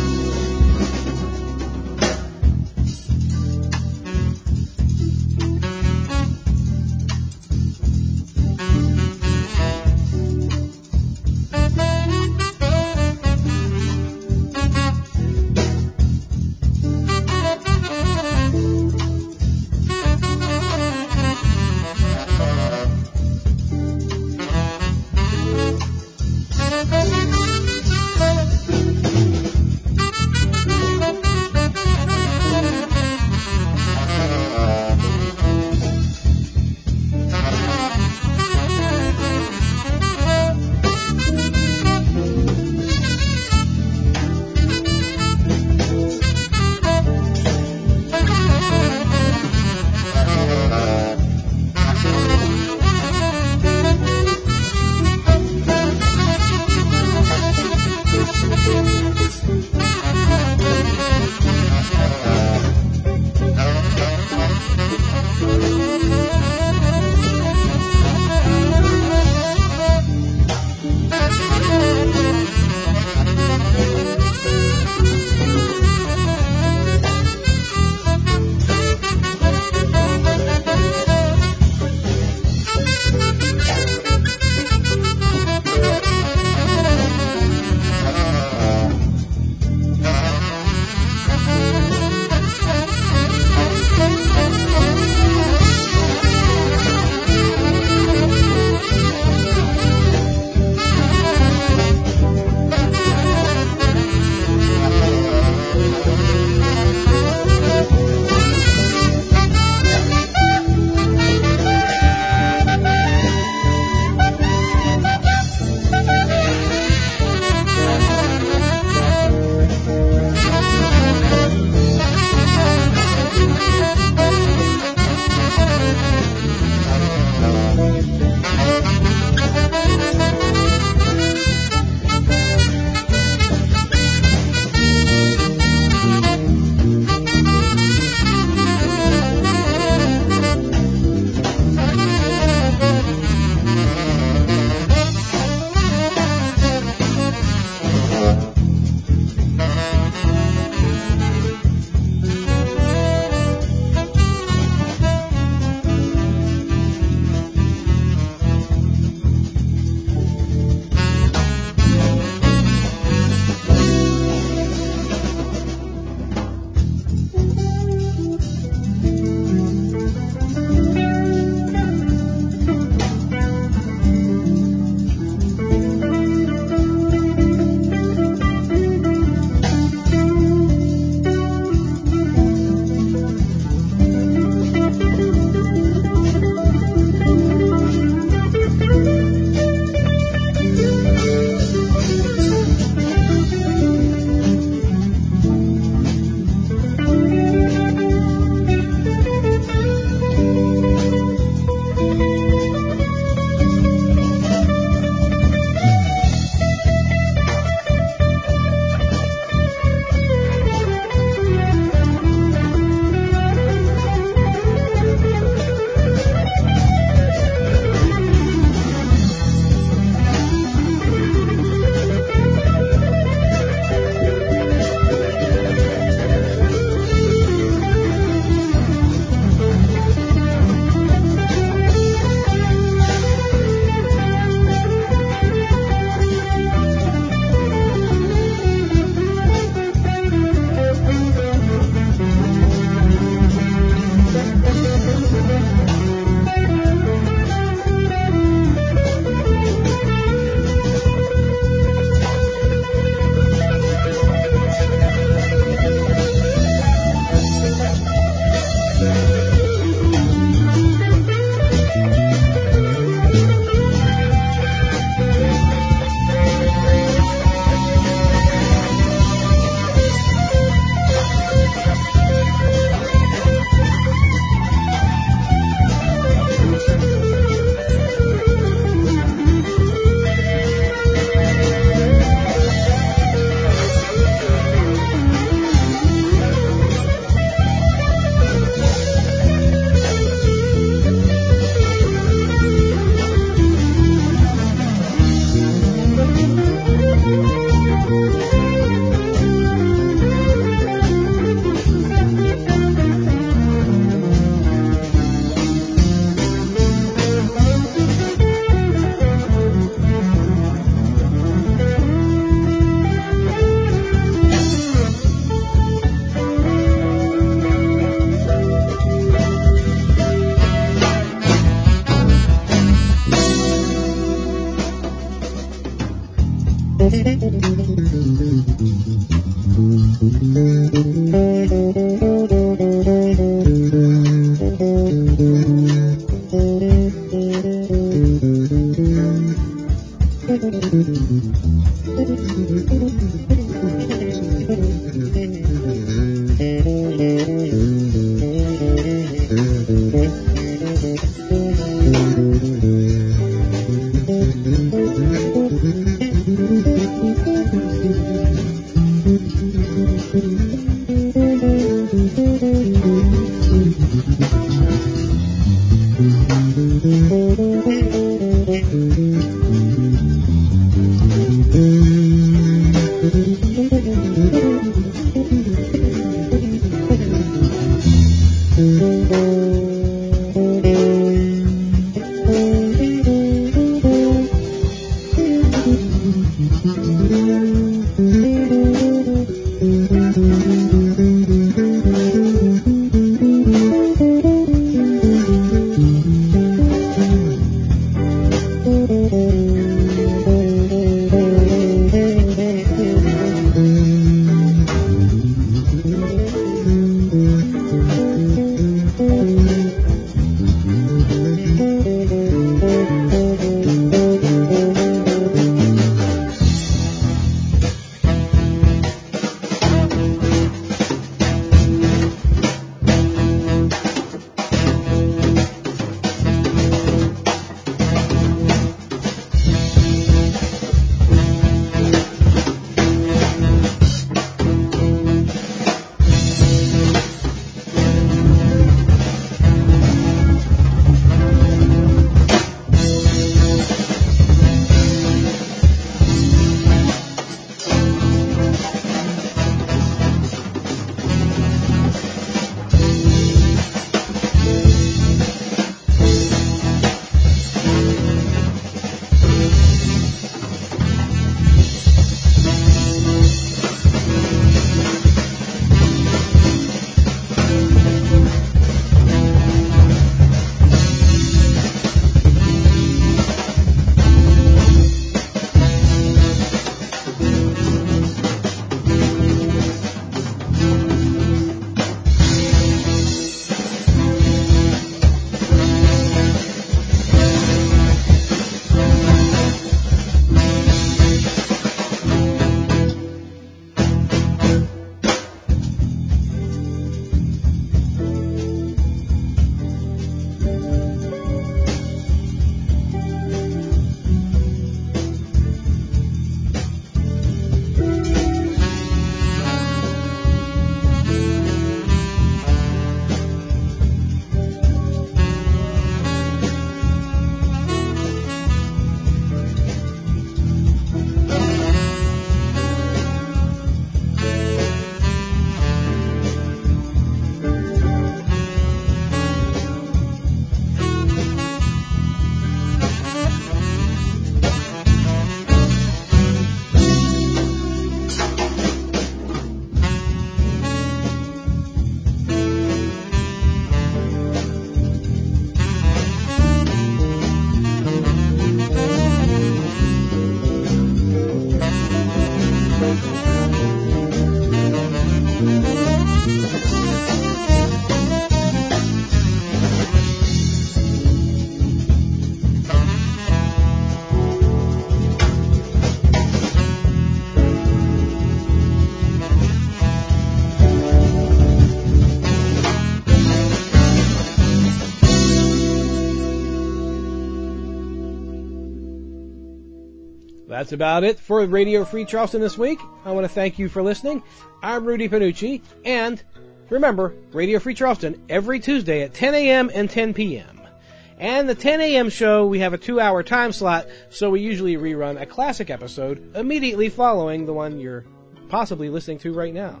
That's about it for Radio Free Charleston this week. I want to thank you for listening. I'm Rudy Panucci, and remember, Radio Free Charleston every Tuesday at ten a.m. and ten p.m. And the ten a.m. show, we have a two-hour time slot, so we usually rerun a classic episode immediately following the one you're possibly listening to right now.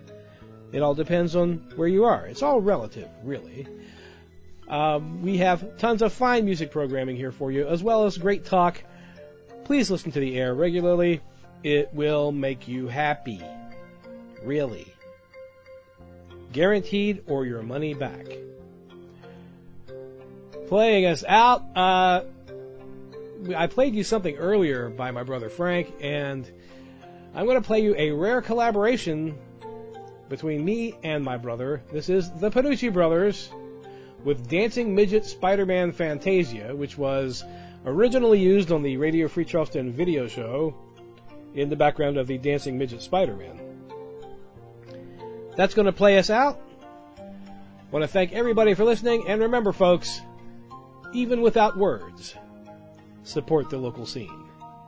It all depends on where you are. It's all relative, really. Um, we have tons of fine music programming here for you, as well as great talk. Please listen to the air regularly. It will make you happy. Really. Guaranteed or your money back. Playing us out, uh, I played you something earlier by my brother Frank, and I'm going to play you a rare collaboration between me and my brother. This is the Panucci Brothers with Dancing Midget Spider-Man Fantasia, which was originally used on the Radio Free Charleston video show in the background of the Dancing Midget Spider-Man. That's going to play us out. I want to thank everybody for listening, and remember, folks, even without words, support the local scene.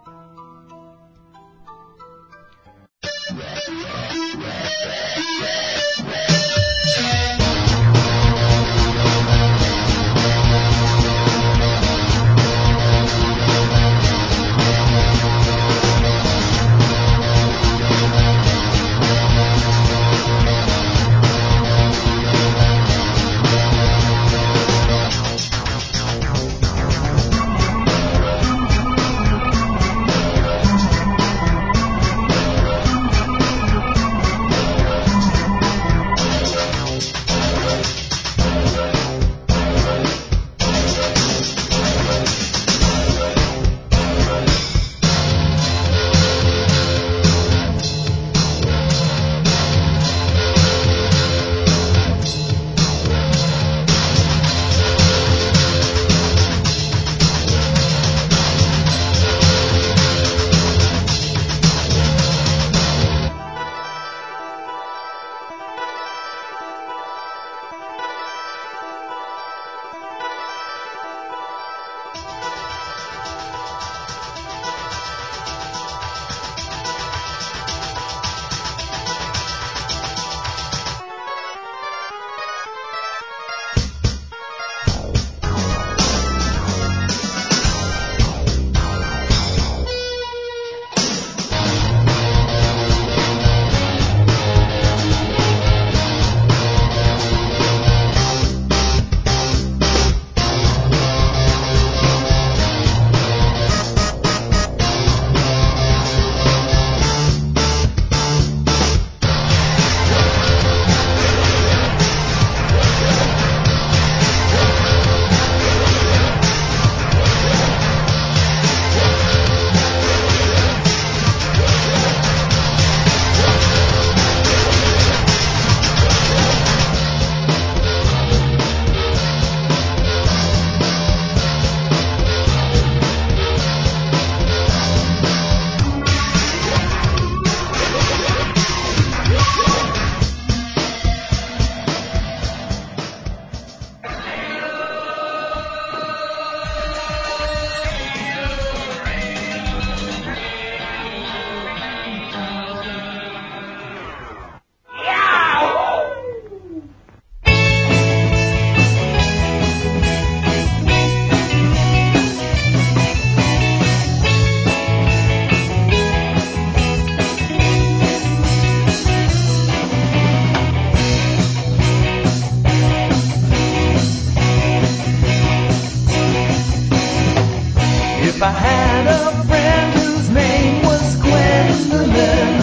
If I had a friend whose name was Gwendolyn,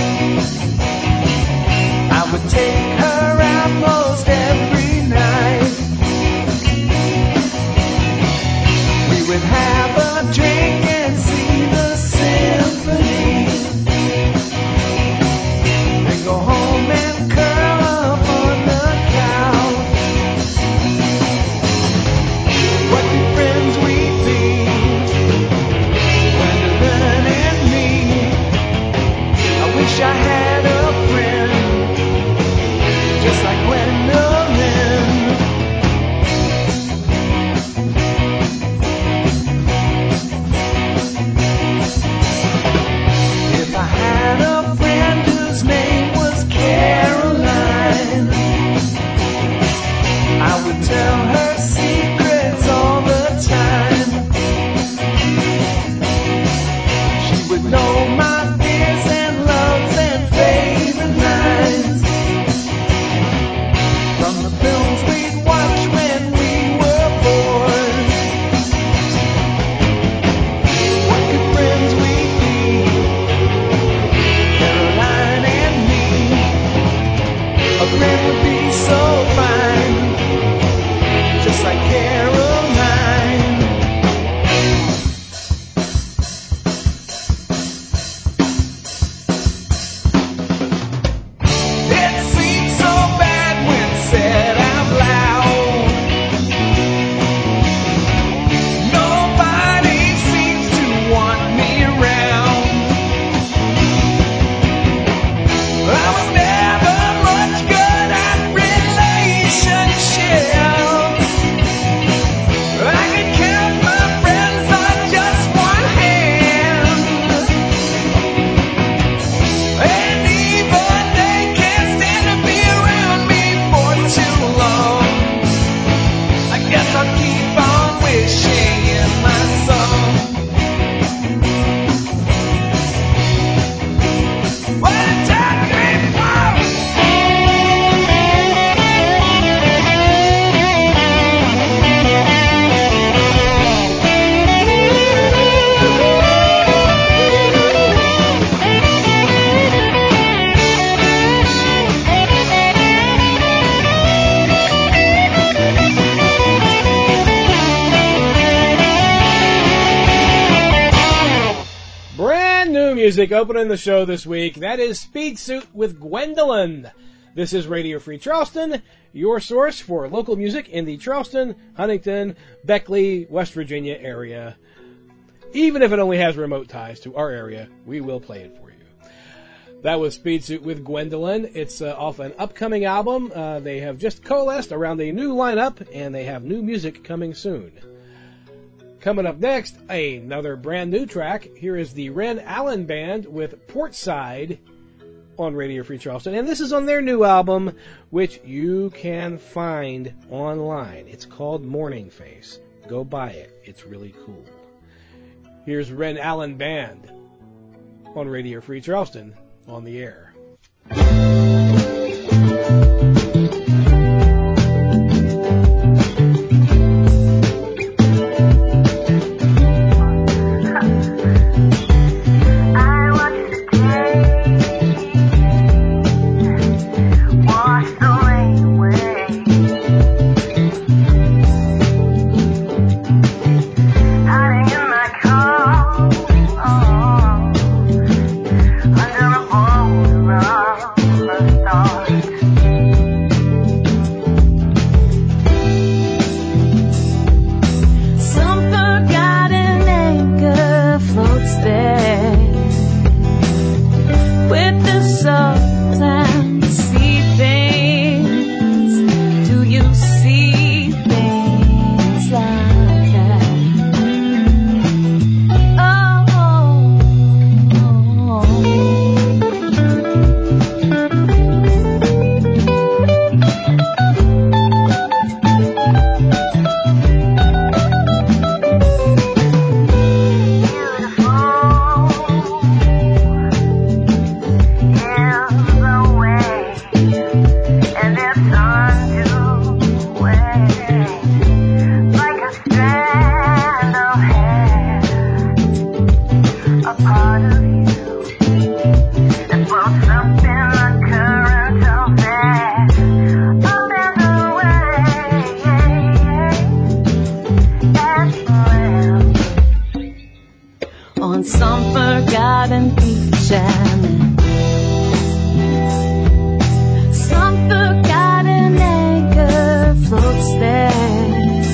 I would take her out most every night. We would have a drink and see the symphony, then go home and curl up on the couch. What do friends we be? Gwendolyn and me. I wish I had a friend just like Gwendolyn. If I had a friend whose name was Caroline, I would tell her secrets all the time. She would know my fears and loves and favorite lines from the films we'd watch when we were bored. What could friends we be? Caroline and me. A friend would be so fine. music opening the show this week. That is Speed Suit with Gwendolyn. This is Radio Free Charleston, your source for local music in the Charleston, Huntington, Beckley, West Virginia area. Even if it only has remote ties to our area, we will play it for you. That was Speed Suit with Gwendolyn. It's uh, off an upcoming album. Uh, they have just coalesced around a new lineup, and they have new music coming soon. Coming up next, another brand new track. Here is the Ren Allen Band with Portside on Radio Free Charleston. And this is on their new album, which you can find online. It's called Morning Face. Go buy it. It's really cool. Here's Ren Allen Band on Radio Free Charleston on the air. Some forgotten anchor floats there.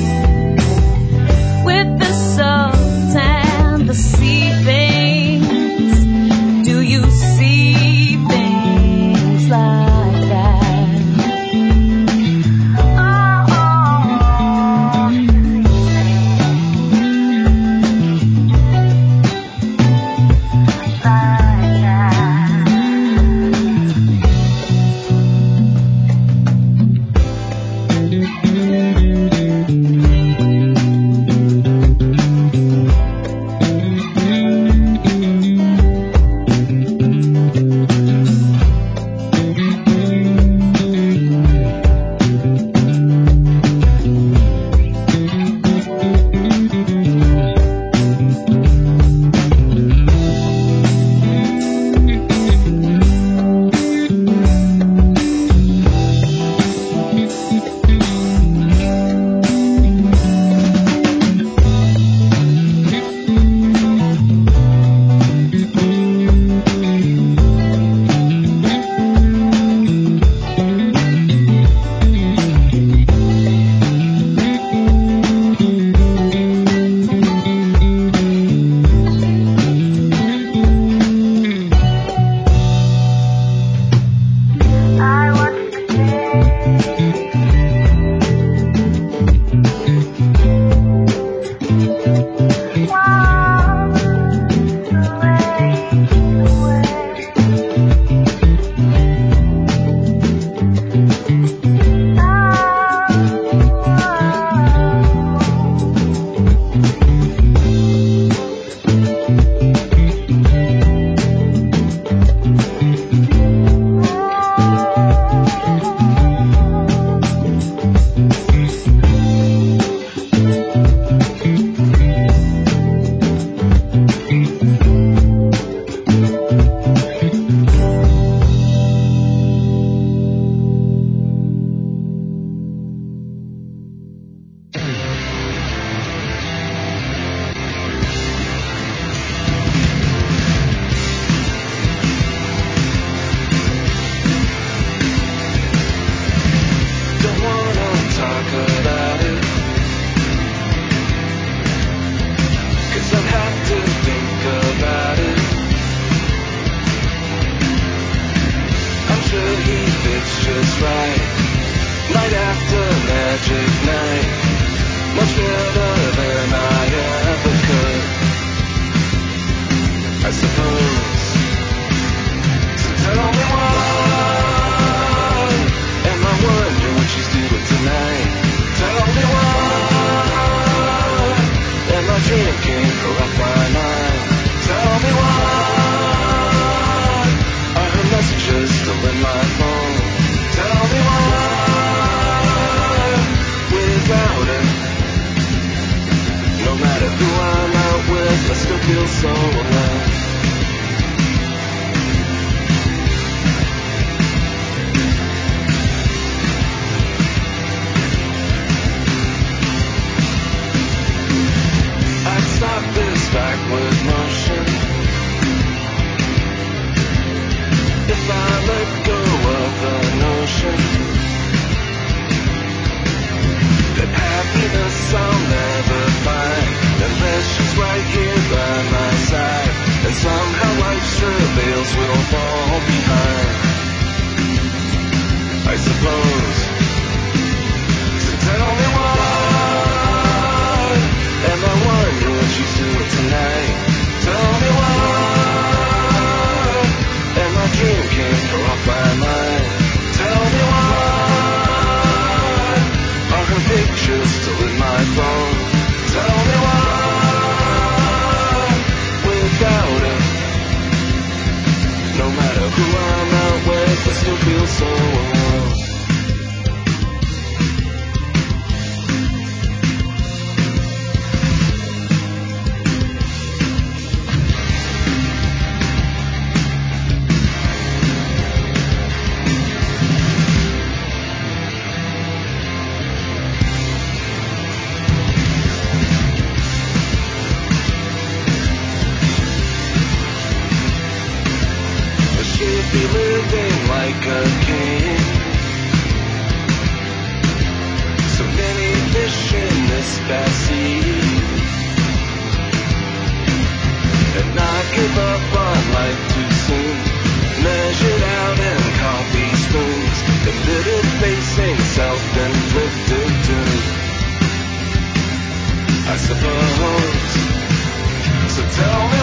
suppose. So tell me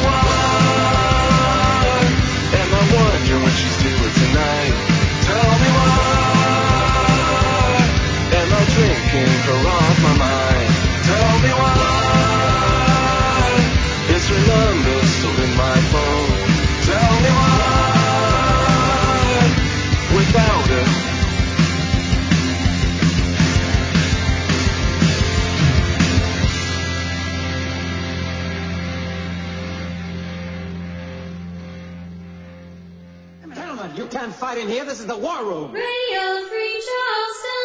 why am I wondering what she's doing tonight? Tell me why am I drinking her off my mind? Tell me why is her number still in my phone? Tell me why without her You can't fight in here. This is the war room. Radio Free Charleston.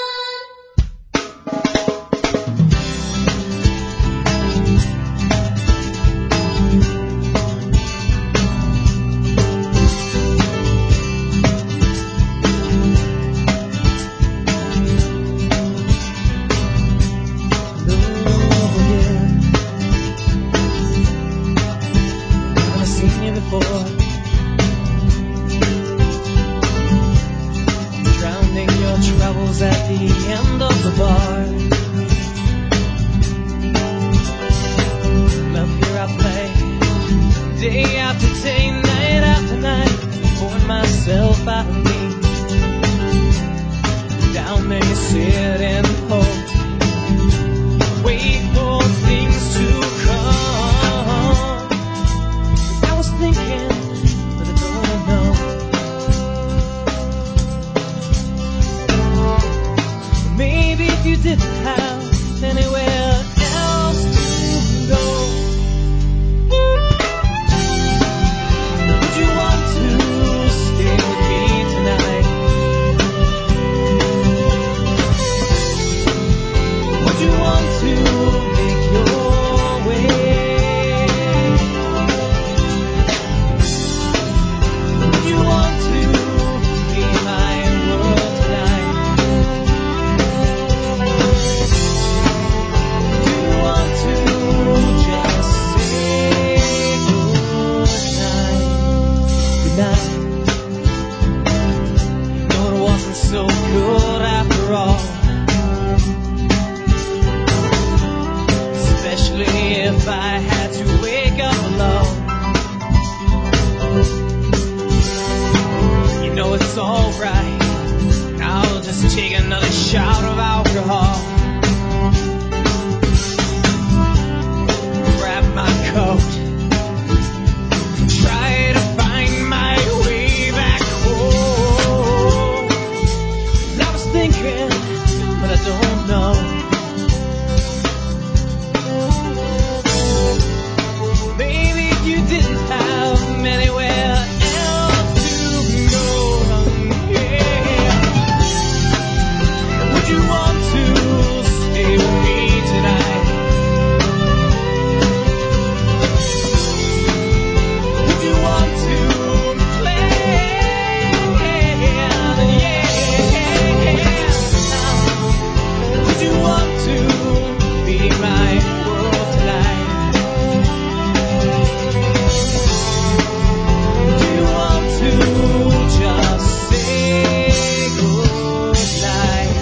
I've seen you before. Drowning your troubles at the end of the bar. Love, here I play, day after day, night after night, pouring myself out of me. Down there you sit and hope, wait for things to come. I was thinking, but I don't know. Maybe if you didn't have anywhere else to go, would you want to stay with me tonight? Would you want to make your way? Would you want to be my world tonight? Do you want to just say goodnight? Goodnight. No, it wasn't so good after all. Especially if I had to wake up alone. You know it's alright. I'll just take another shot of alcohol. Grab my coat. Try to find my way back home. And I was thinking, but I don't know. Maybe if you didn't have anywhere else to go, yeah. Would you want to stay with me tonight? Would you want to play? Yeah. Would you want to be my world tonight? Do you want to just say goodnight?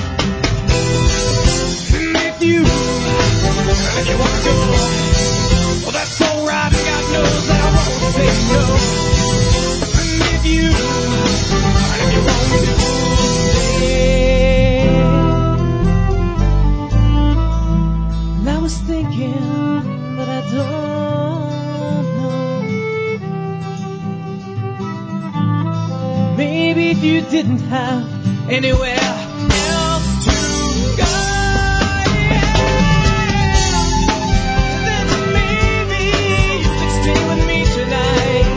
And if you, if you want to go, well that's alright. God knows I won't say no. And if you, and if you want to stay, and I was thinking, but I don't know. Maybe if you didn't have anywhere else to go, yeah, then maybe you could stay with me tonight.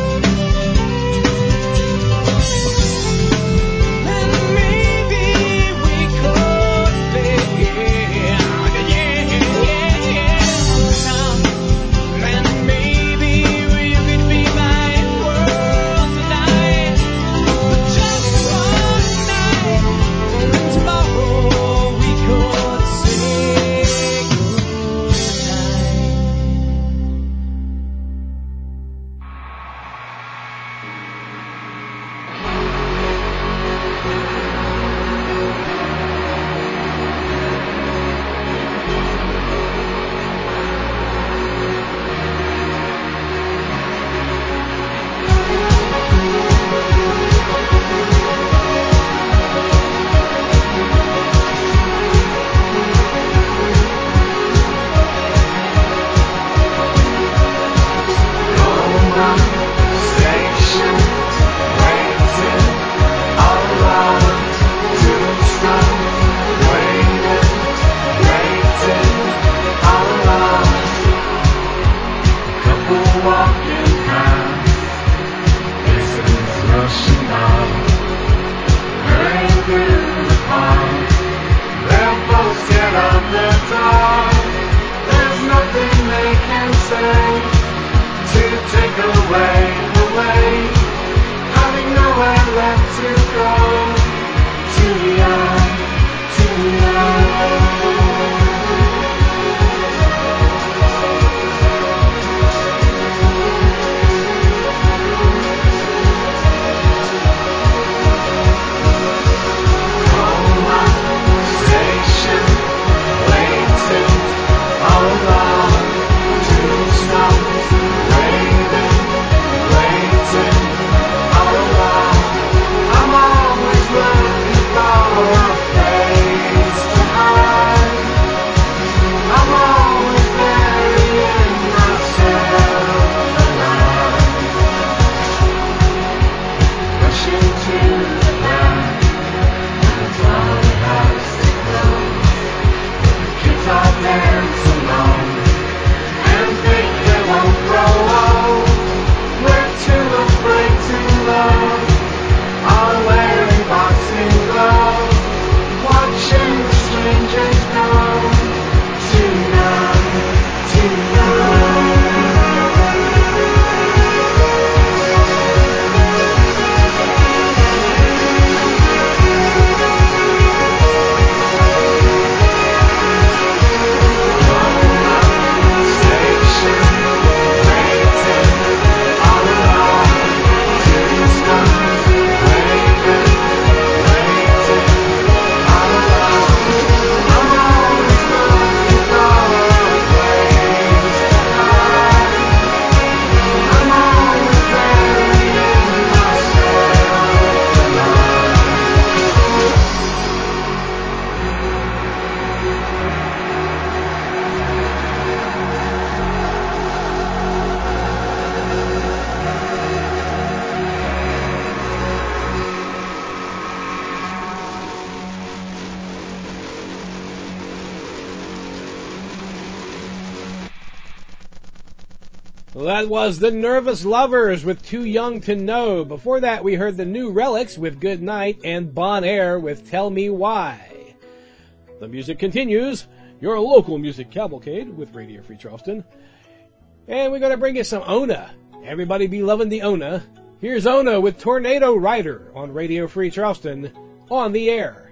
And maybe we could play, yeah, yeah, yeah. And maybe you could be my world tonight. Just one night. Well, that was the Nervous Lovers with Too Young to Know. Before that, we heard the New Relics with Good Night and Bon Air with Tell Me Why. The music continues. Your local music cavalcade with Radio Free Charleston. And we're going to bring you some Ona. Everybody be loving the Ona. Here's Ona with Tornado Rider on Radio Free Charleston on the air.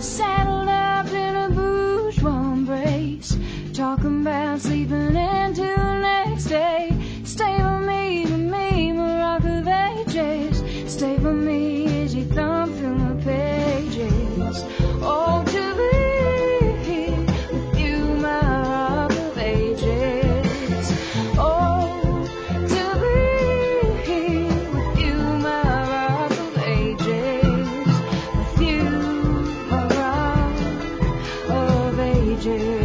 saddled up in a bourgeois embrace, talking about sleeping into the next day. Stay with me, with me, my rock of ages. Stay with me as you thumb through my pages. Oh, to be with you, my rock of ages. Oh, to be with you, my rock of ages. With you, my rock of ages.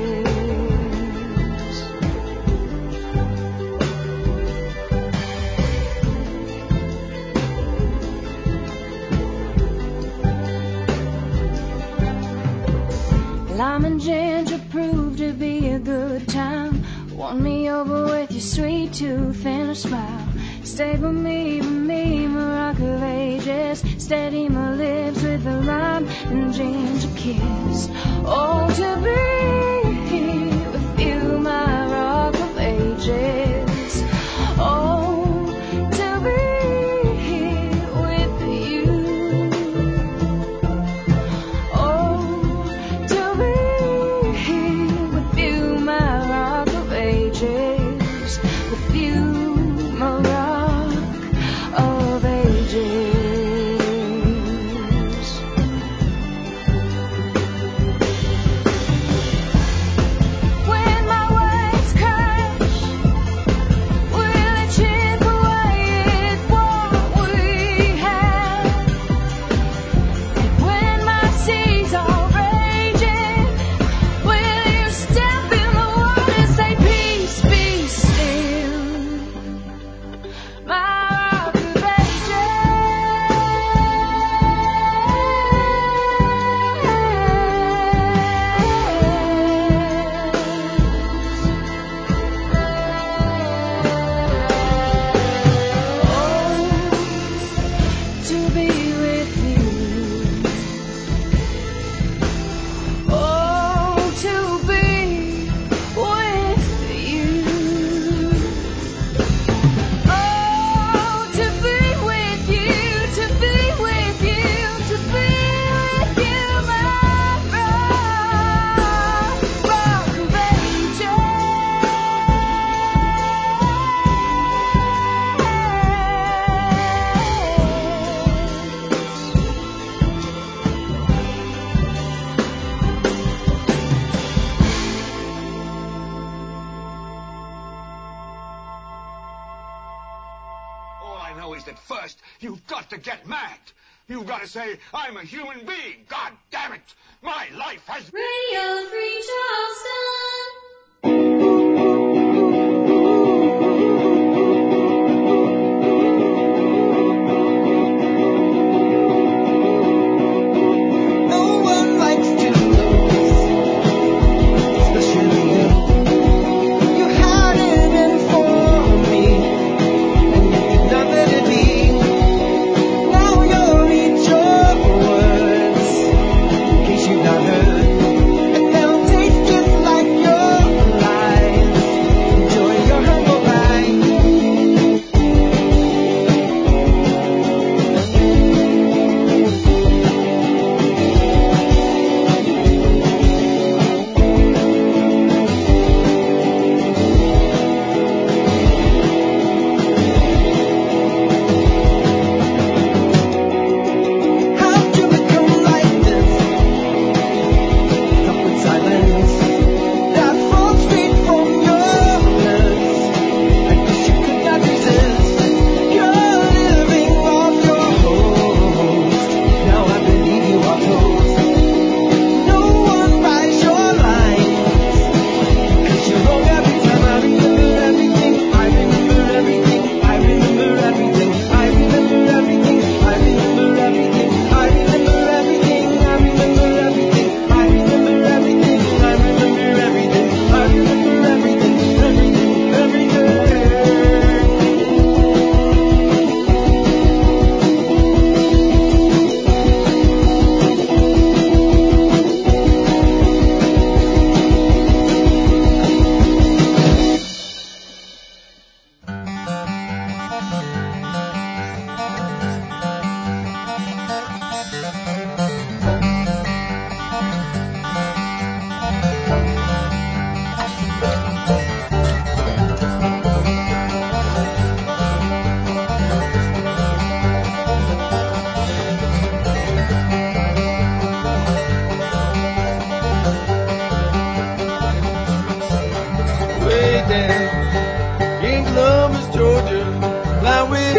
Lime and ginger proved to be a good time. Won me over with your sweet tooth and a smile. Stay with me, with me, my rock of ages. Steady my lips with a lime and ginger kiss. Oh, to be with you, my rock of ages. Oh, to be with you. Oh, to be with you, my rock of ages. With you, my rock of ages. When my waves crash, will it chip away at what we have? And when my seas are raging, will you step in the water and say peace, be still? My rock of ages. To be with you. Oh, to be with you. Oh, to be with you, to be with you, to be with you, my rock, rock of All I know is that first, you've got to get mad. You've got to say, I'm a human being. God damn it. My life has... Radio Free Charleston. No one likes to lose, especially you. You had it in for me, and you never did me. Now you'll eat your words.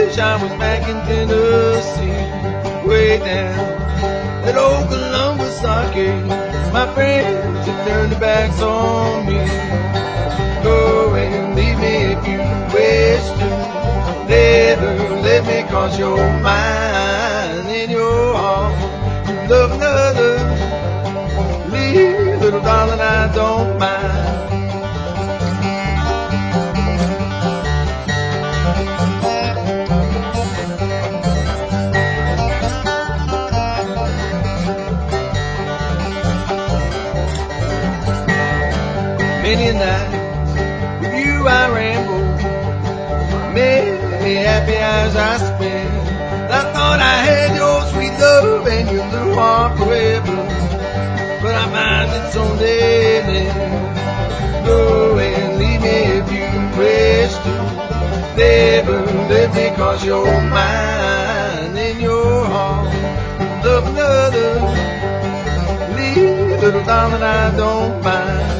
wish I was back in Tennessee, way down at old Columbus Arcade. My friends have turned their backs on me. Go and leave me if you wish to. Never let me cross your mind. In your heart, you love another. Leave, little darling, I don't mind. Many nights with you I ramble, many happy hours I spent. I thought I had your sweet love and your little heart forever, but I find it's so deadly. Go and leave me if you wish to. Never let me cross your mind. In your heart, love another. Leave, little darling, I don't mind.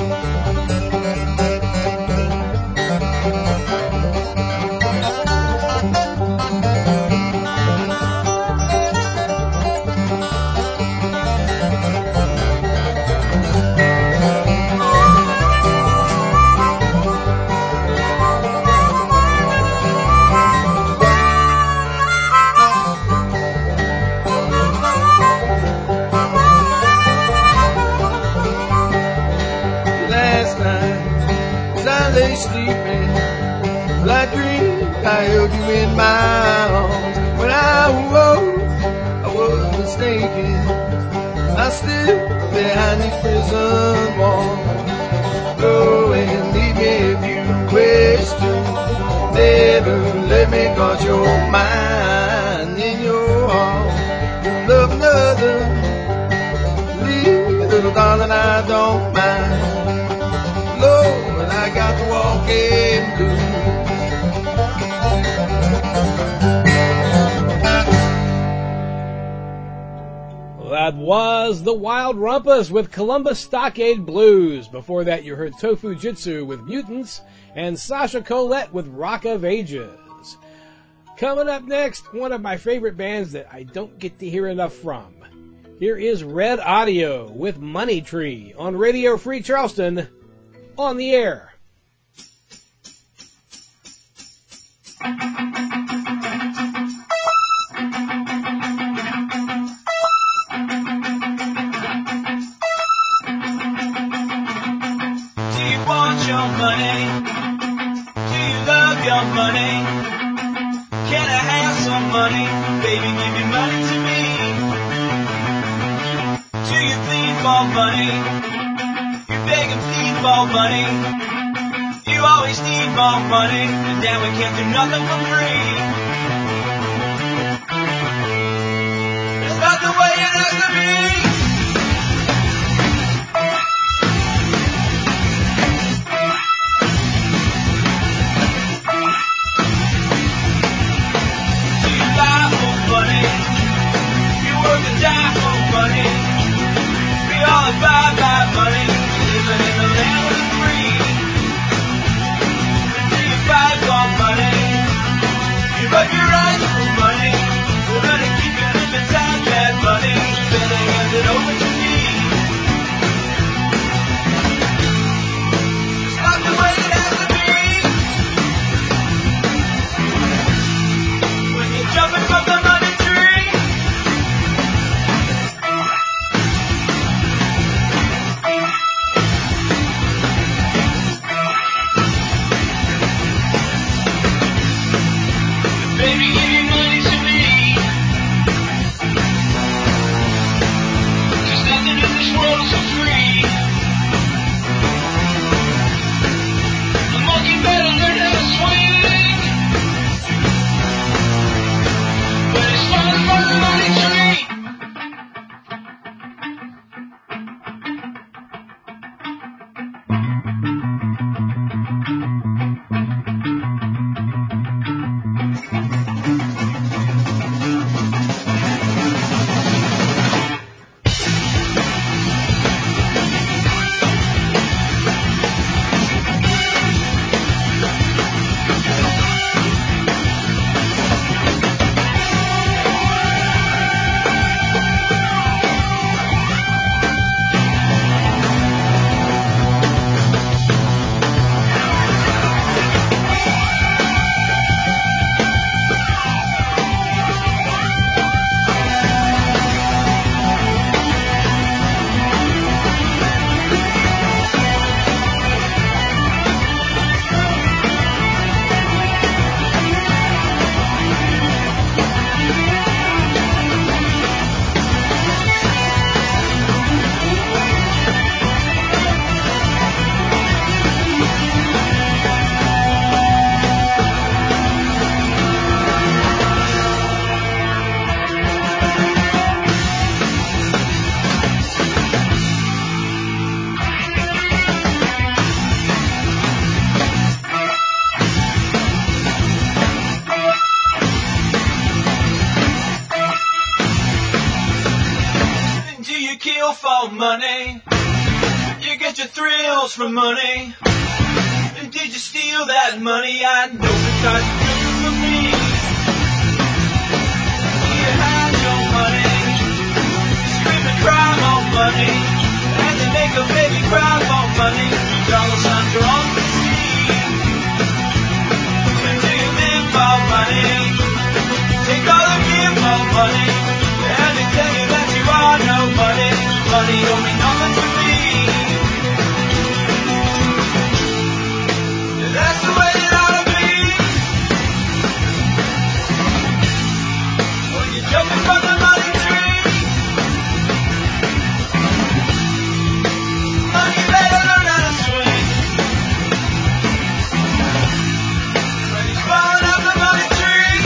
Sleeping, well, I dreamed I held you in my arms. When I woke, I was mistaken. I still behind these prison walls. Go and leave me if you wish to. Never let me cross your mind. In your heart, you love another. Leave, little darling, I don't mind. Lord, I got the walking blues. That was the Wild Rumpus with Columbus Stockade Blues. Before that, you heard Tofu Jitsu with Mutants and Sasha Colette with Rock of Ages. Coming up next, one of my favorite bands that I don't get to hear enough from. Here is Red Audio with Money Tree on Radio Free Charleston. On the air. Do you want your money? Do you love your money? Can I have some money? Baby, give your money to me. Do you plead for money? You beg and plead for money. You always need more money, and now we can't do nothing for free. It's not the way it has to be. Do you lie for money? You work and die for money. We all abide by money, living in the land of the free. Fight for money, give up your rights for money. We're gonna keep you living inside that money. Better hand it you kill for money? You get your thrills from money. And did you steal that money? I know because you took it from me. You had your money, scream and cry for money, and they make a baby cry for money. Dollar signs are on the sea. And do you live for money? Take all the give for money, and they tell you that you are no money. Money don't mean nothing to me. That's the way it ought to be. When you're jumping from the money tree, money better learn how to swing. When you're falling up the money tree,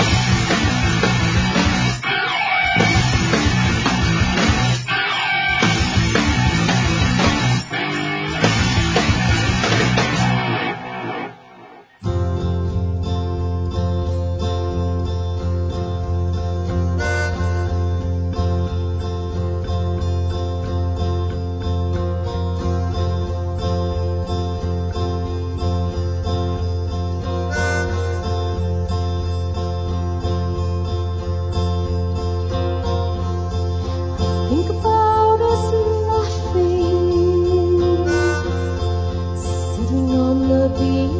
Think about us laughing, sitting on the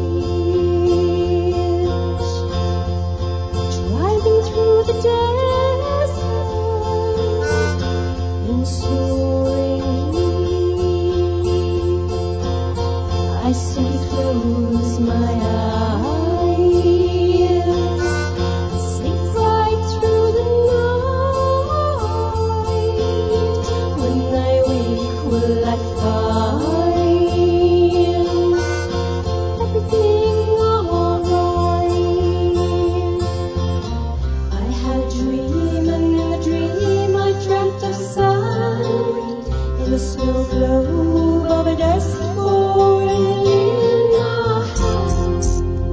beach, driving through the desert in soaring heat. I simply close my eyes, sleep right through the night. When I wake, will I find everything alright? I had a dream, and in the dream I dreamt of sun in the snow globe of a dust born in a house.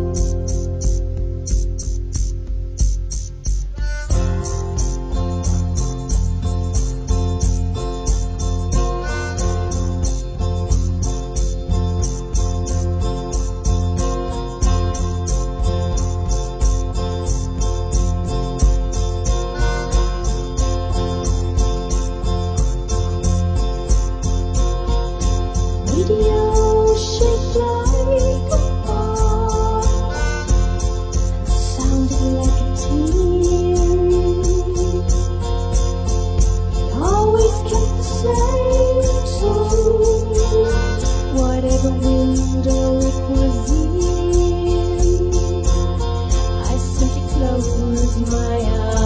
Radio shaped like a bar, sounded like a tune. It always kept the same tune, whatever window it was in. I simply closed my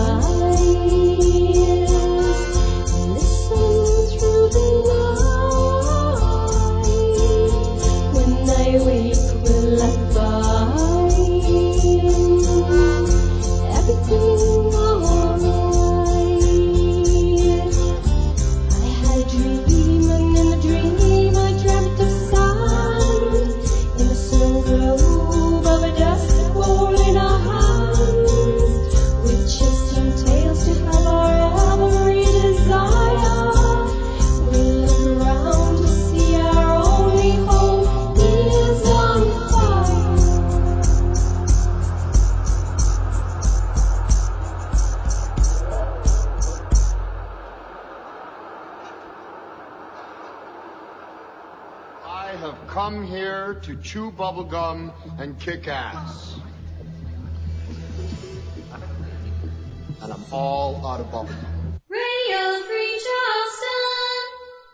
eyes, listened through the night. When I wake, will I find everything alright? I had a dream, and in the dream I dreamt of sun in the snow globe of a dust bowl in our hands, with chest and tails to have our every desire. We look around to see our only hope is on fire. I have come here to chew bubblegum and kick ass. And I'm all out of bubblegum. Radio Free Charleston.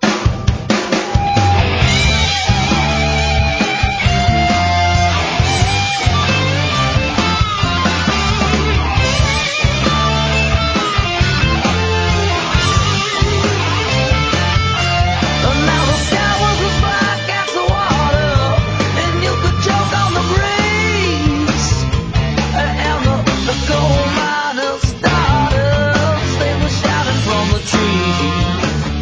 now the sky was as black as the water, and you could choke on the breeze. And the, the gold miners started, they were shouting from the trees.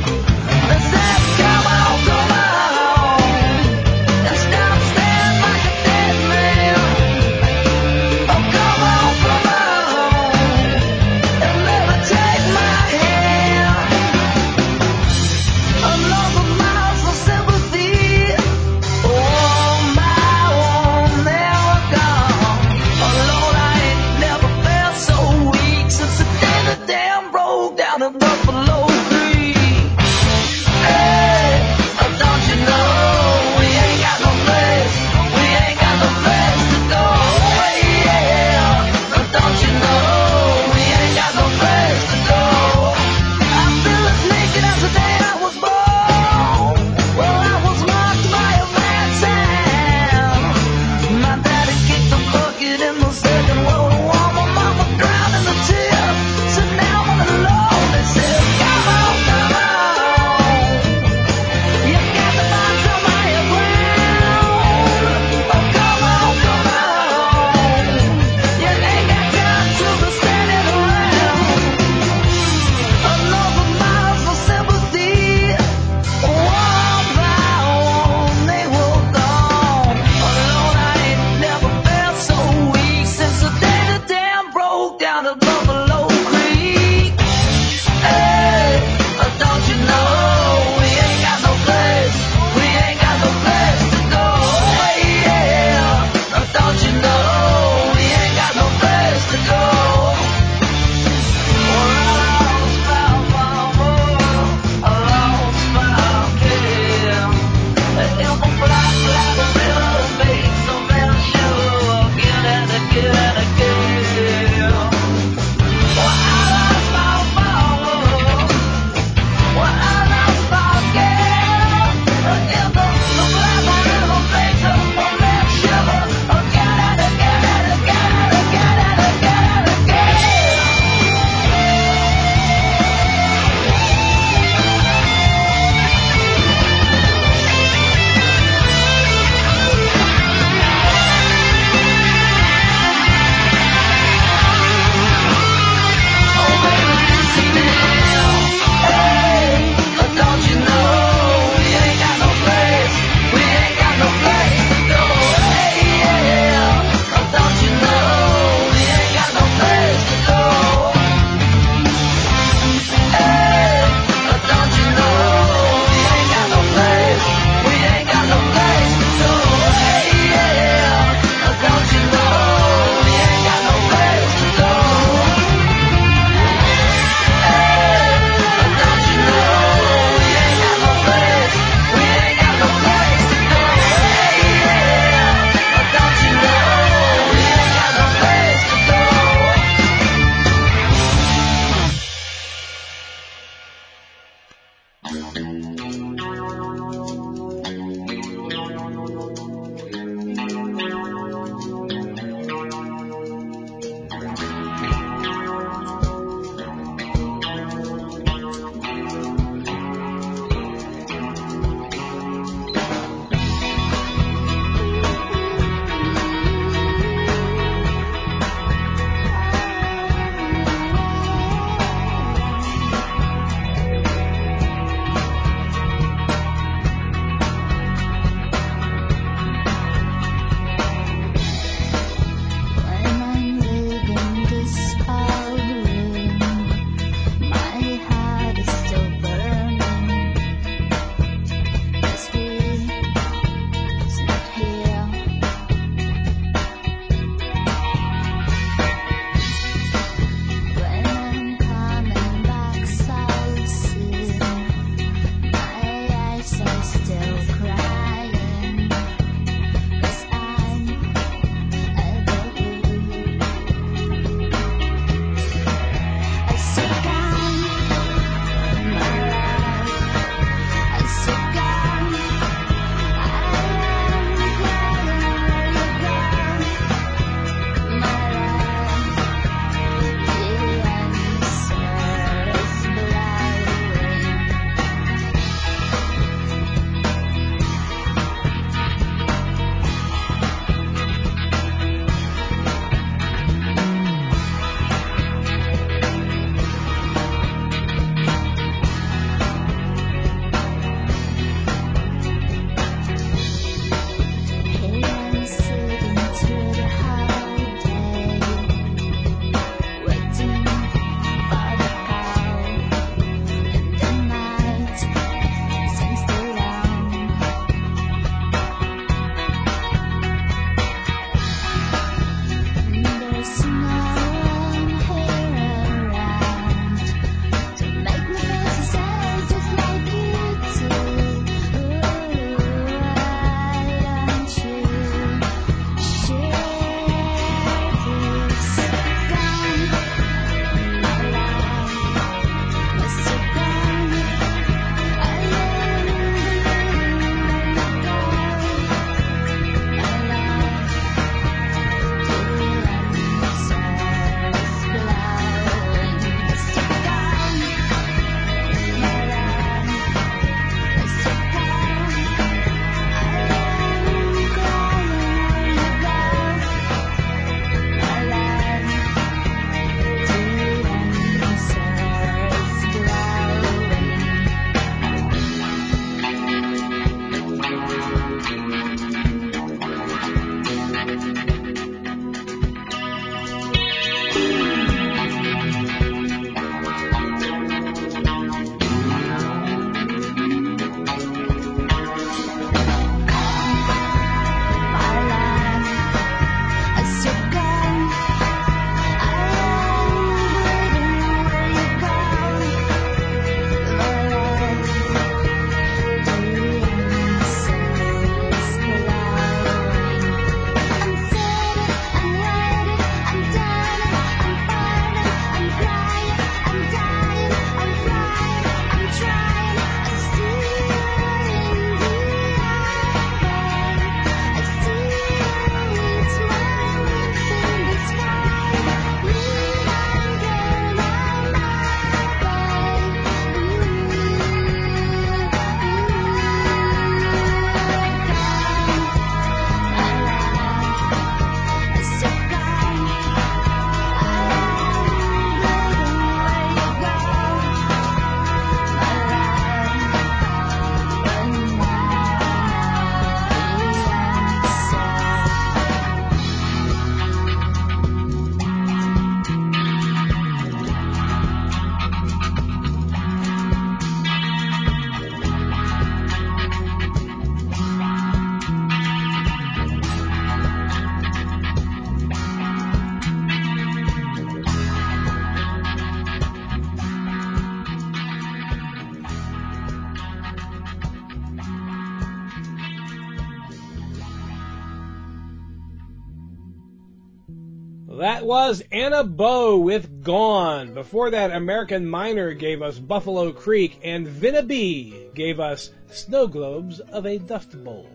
That was Anna Bow with Gone. Before that, American Miner gave us Buffalo Creek, and Vinna B gave us Snow Globes of a Dust Bowl.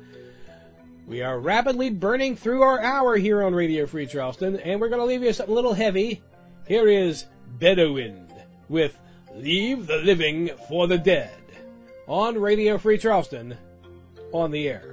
We are rapidly burning through our hour here on Radio Free Charleston, and we're going to leave you something a little heavy. Here is Bedouin with Leave the Living for the Dead on Radio Free Charleston, on the air.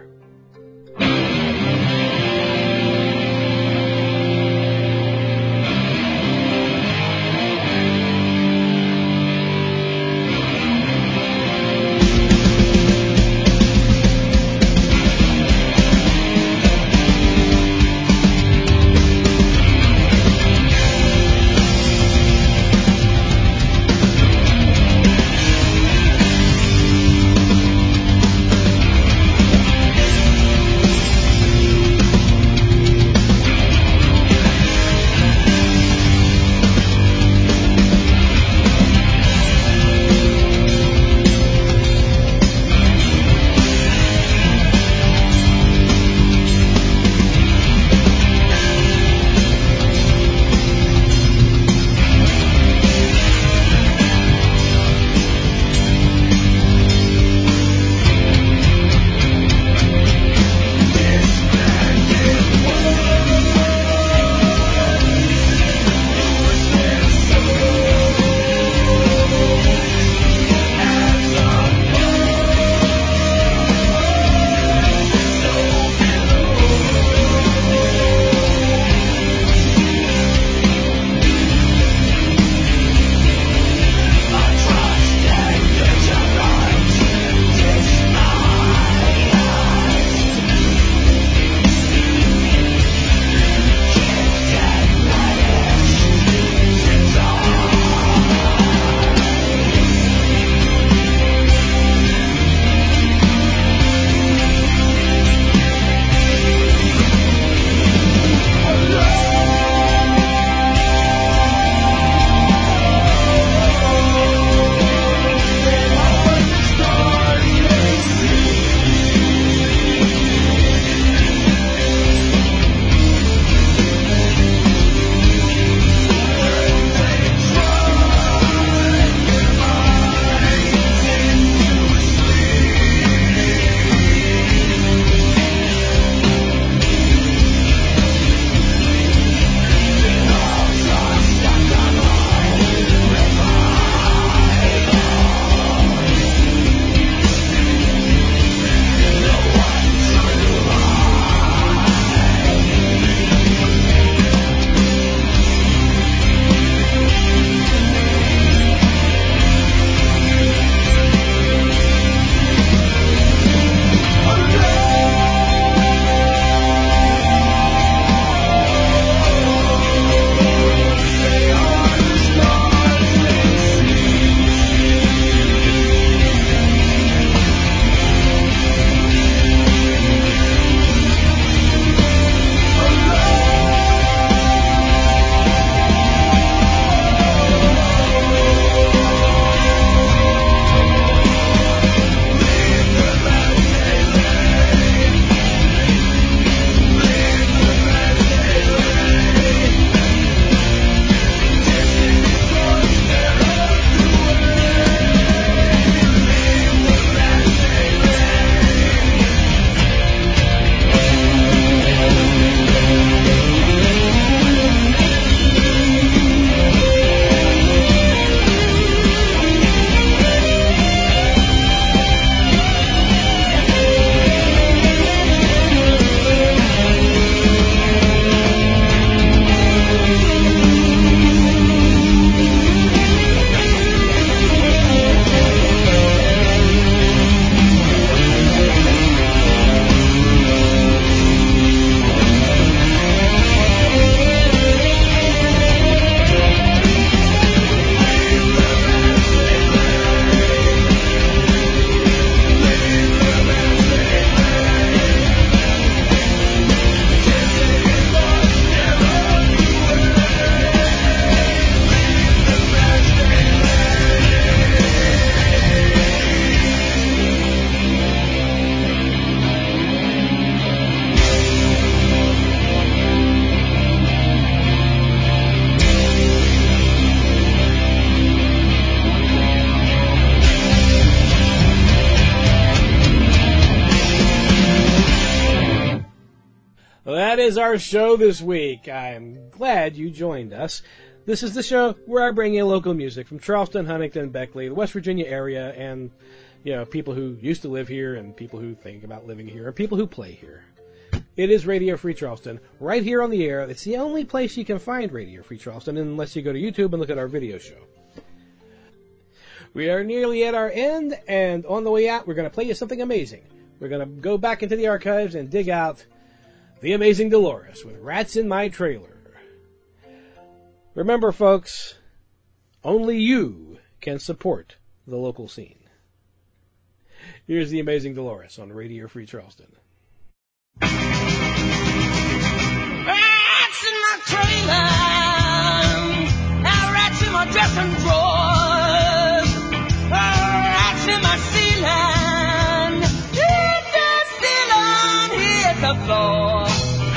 is our show this week. I'm glad you joined us. This is the show where I bring you local music from Charleston, Huntington, Beckley, the West Virginia area, and, you know, people who used to live here and people who think about living here and people who play here. It is Radio Free Charleston, right here on the air. It's the only place you can find Radio Free Charleston unless you go to YouTube and look at our video show. We are nearly at our end, and on the way out, we're going to play you something amazing. We're going to go back into the archives and dig out The Amazing Dolores with Rats in My Trailer. Remember, folks, only you can support the local scene. Here's The Amazing Dolores on Radio Free Charleston. Rats in my trailer, now rats in my dressing drawers, rats in my ceiling, hit the ceiling, hit the floor.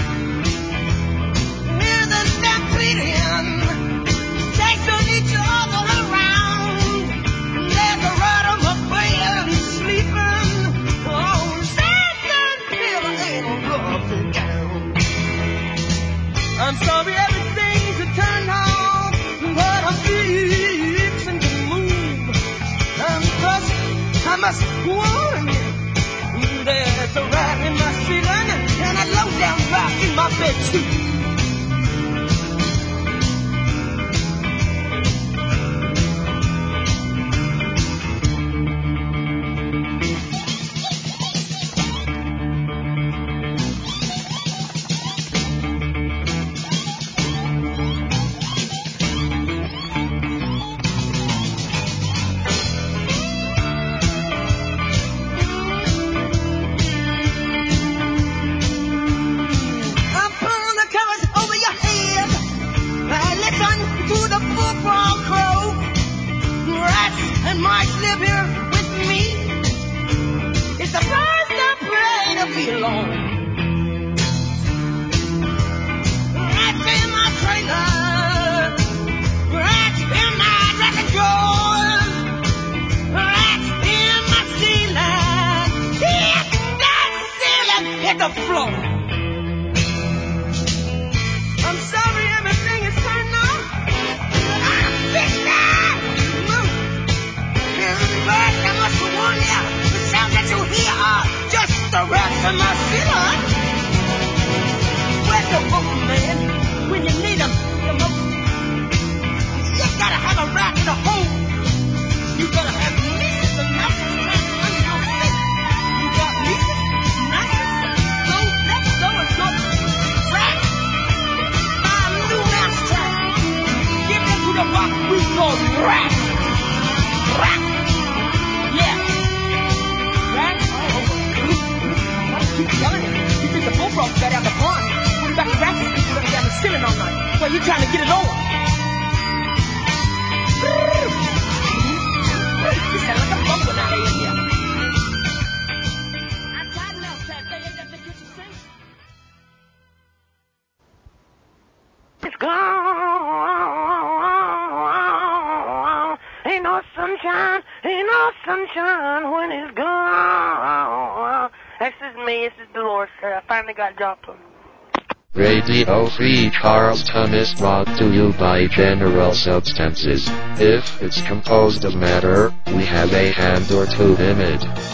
Hear the stampeding, chasing each other around. There's a rat on my bed sleeping. Oh, Satan, feeling ain't rough and down. I'm sorry everything's a turn on, but I'm fixing to move. And plus, I must warn you, there's a rat in my ceiling and a low-down rat in my bed too. Radio Free Charleston is brought to you by General Substances. If it's composed of matter, we have a hand or two in it.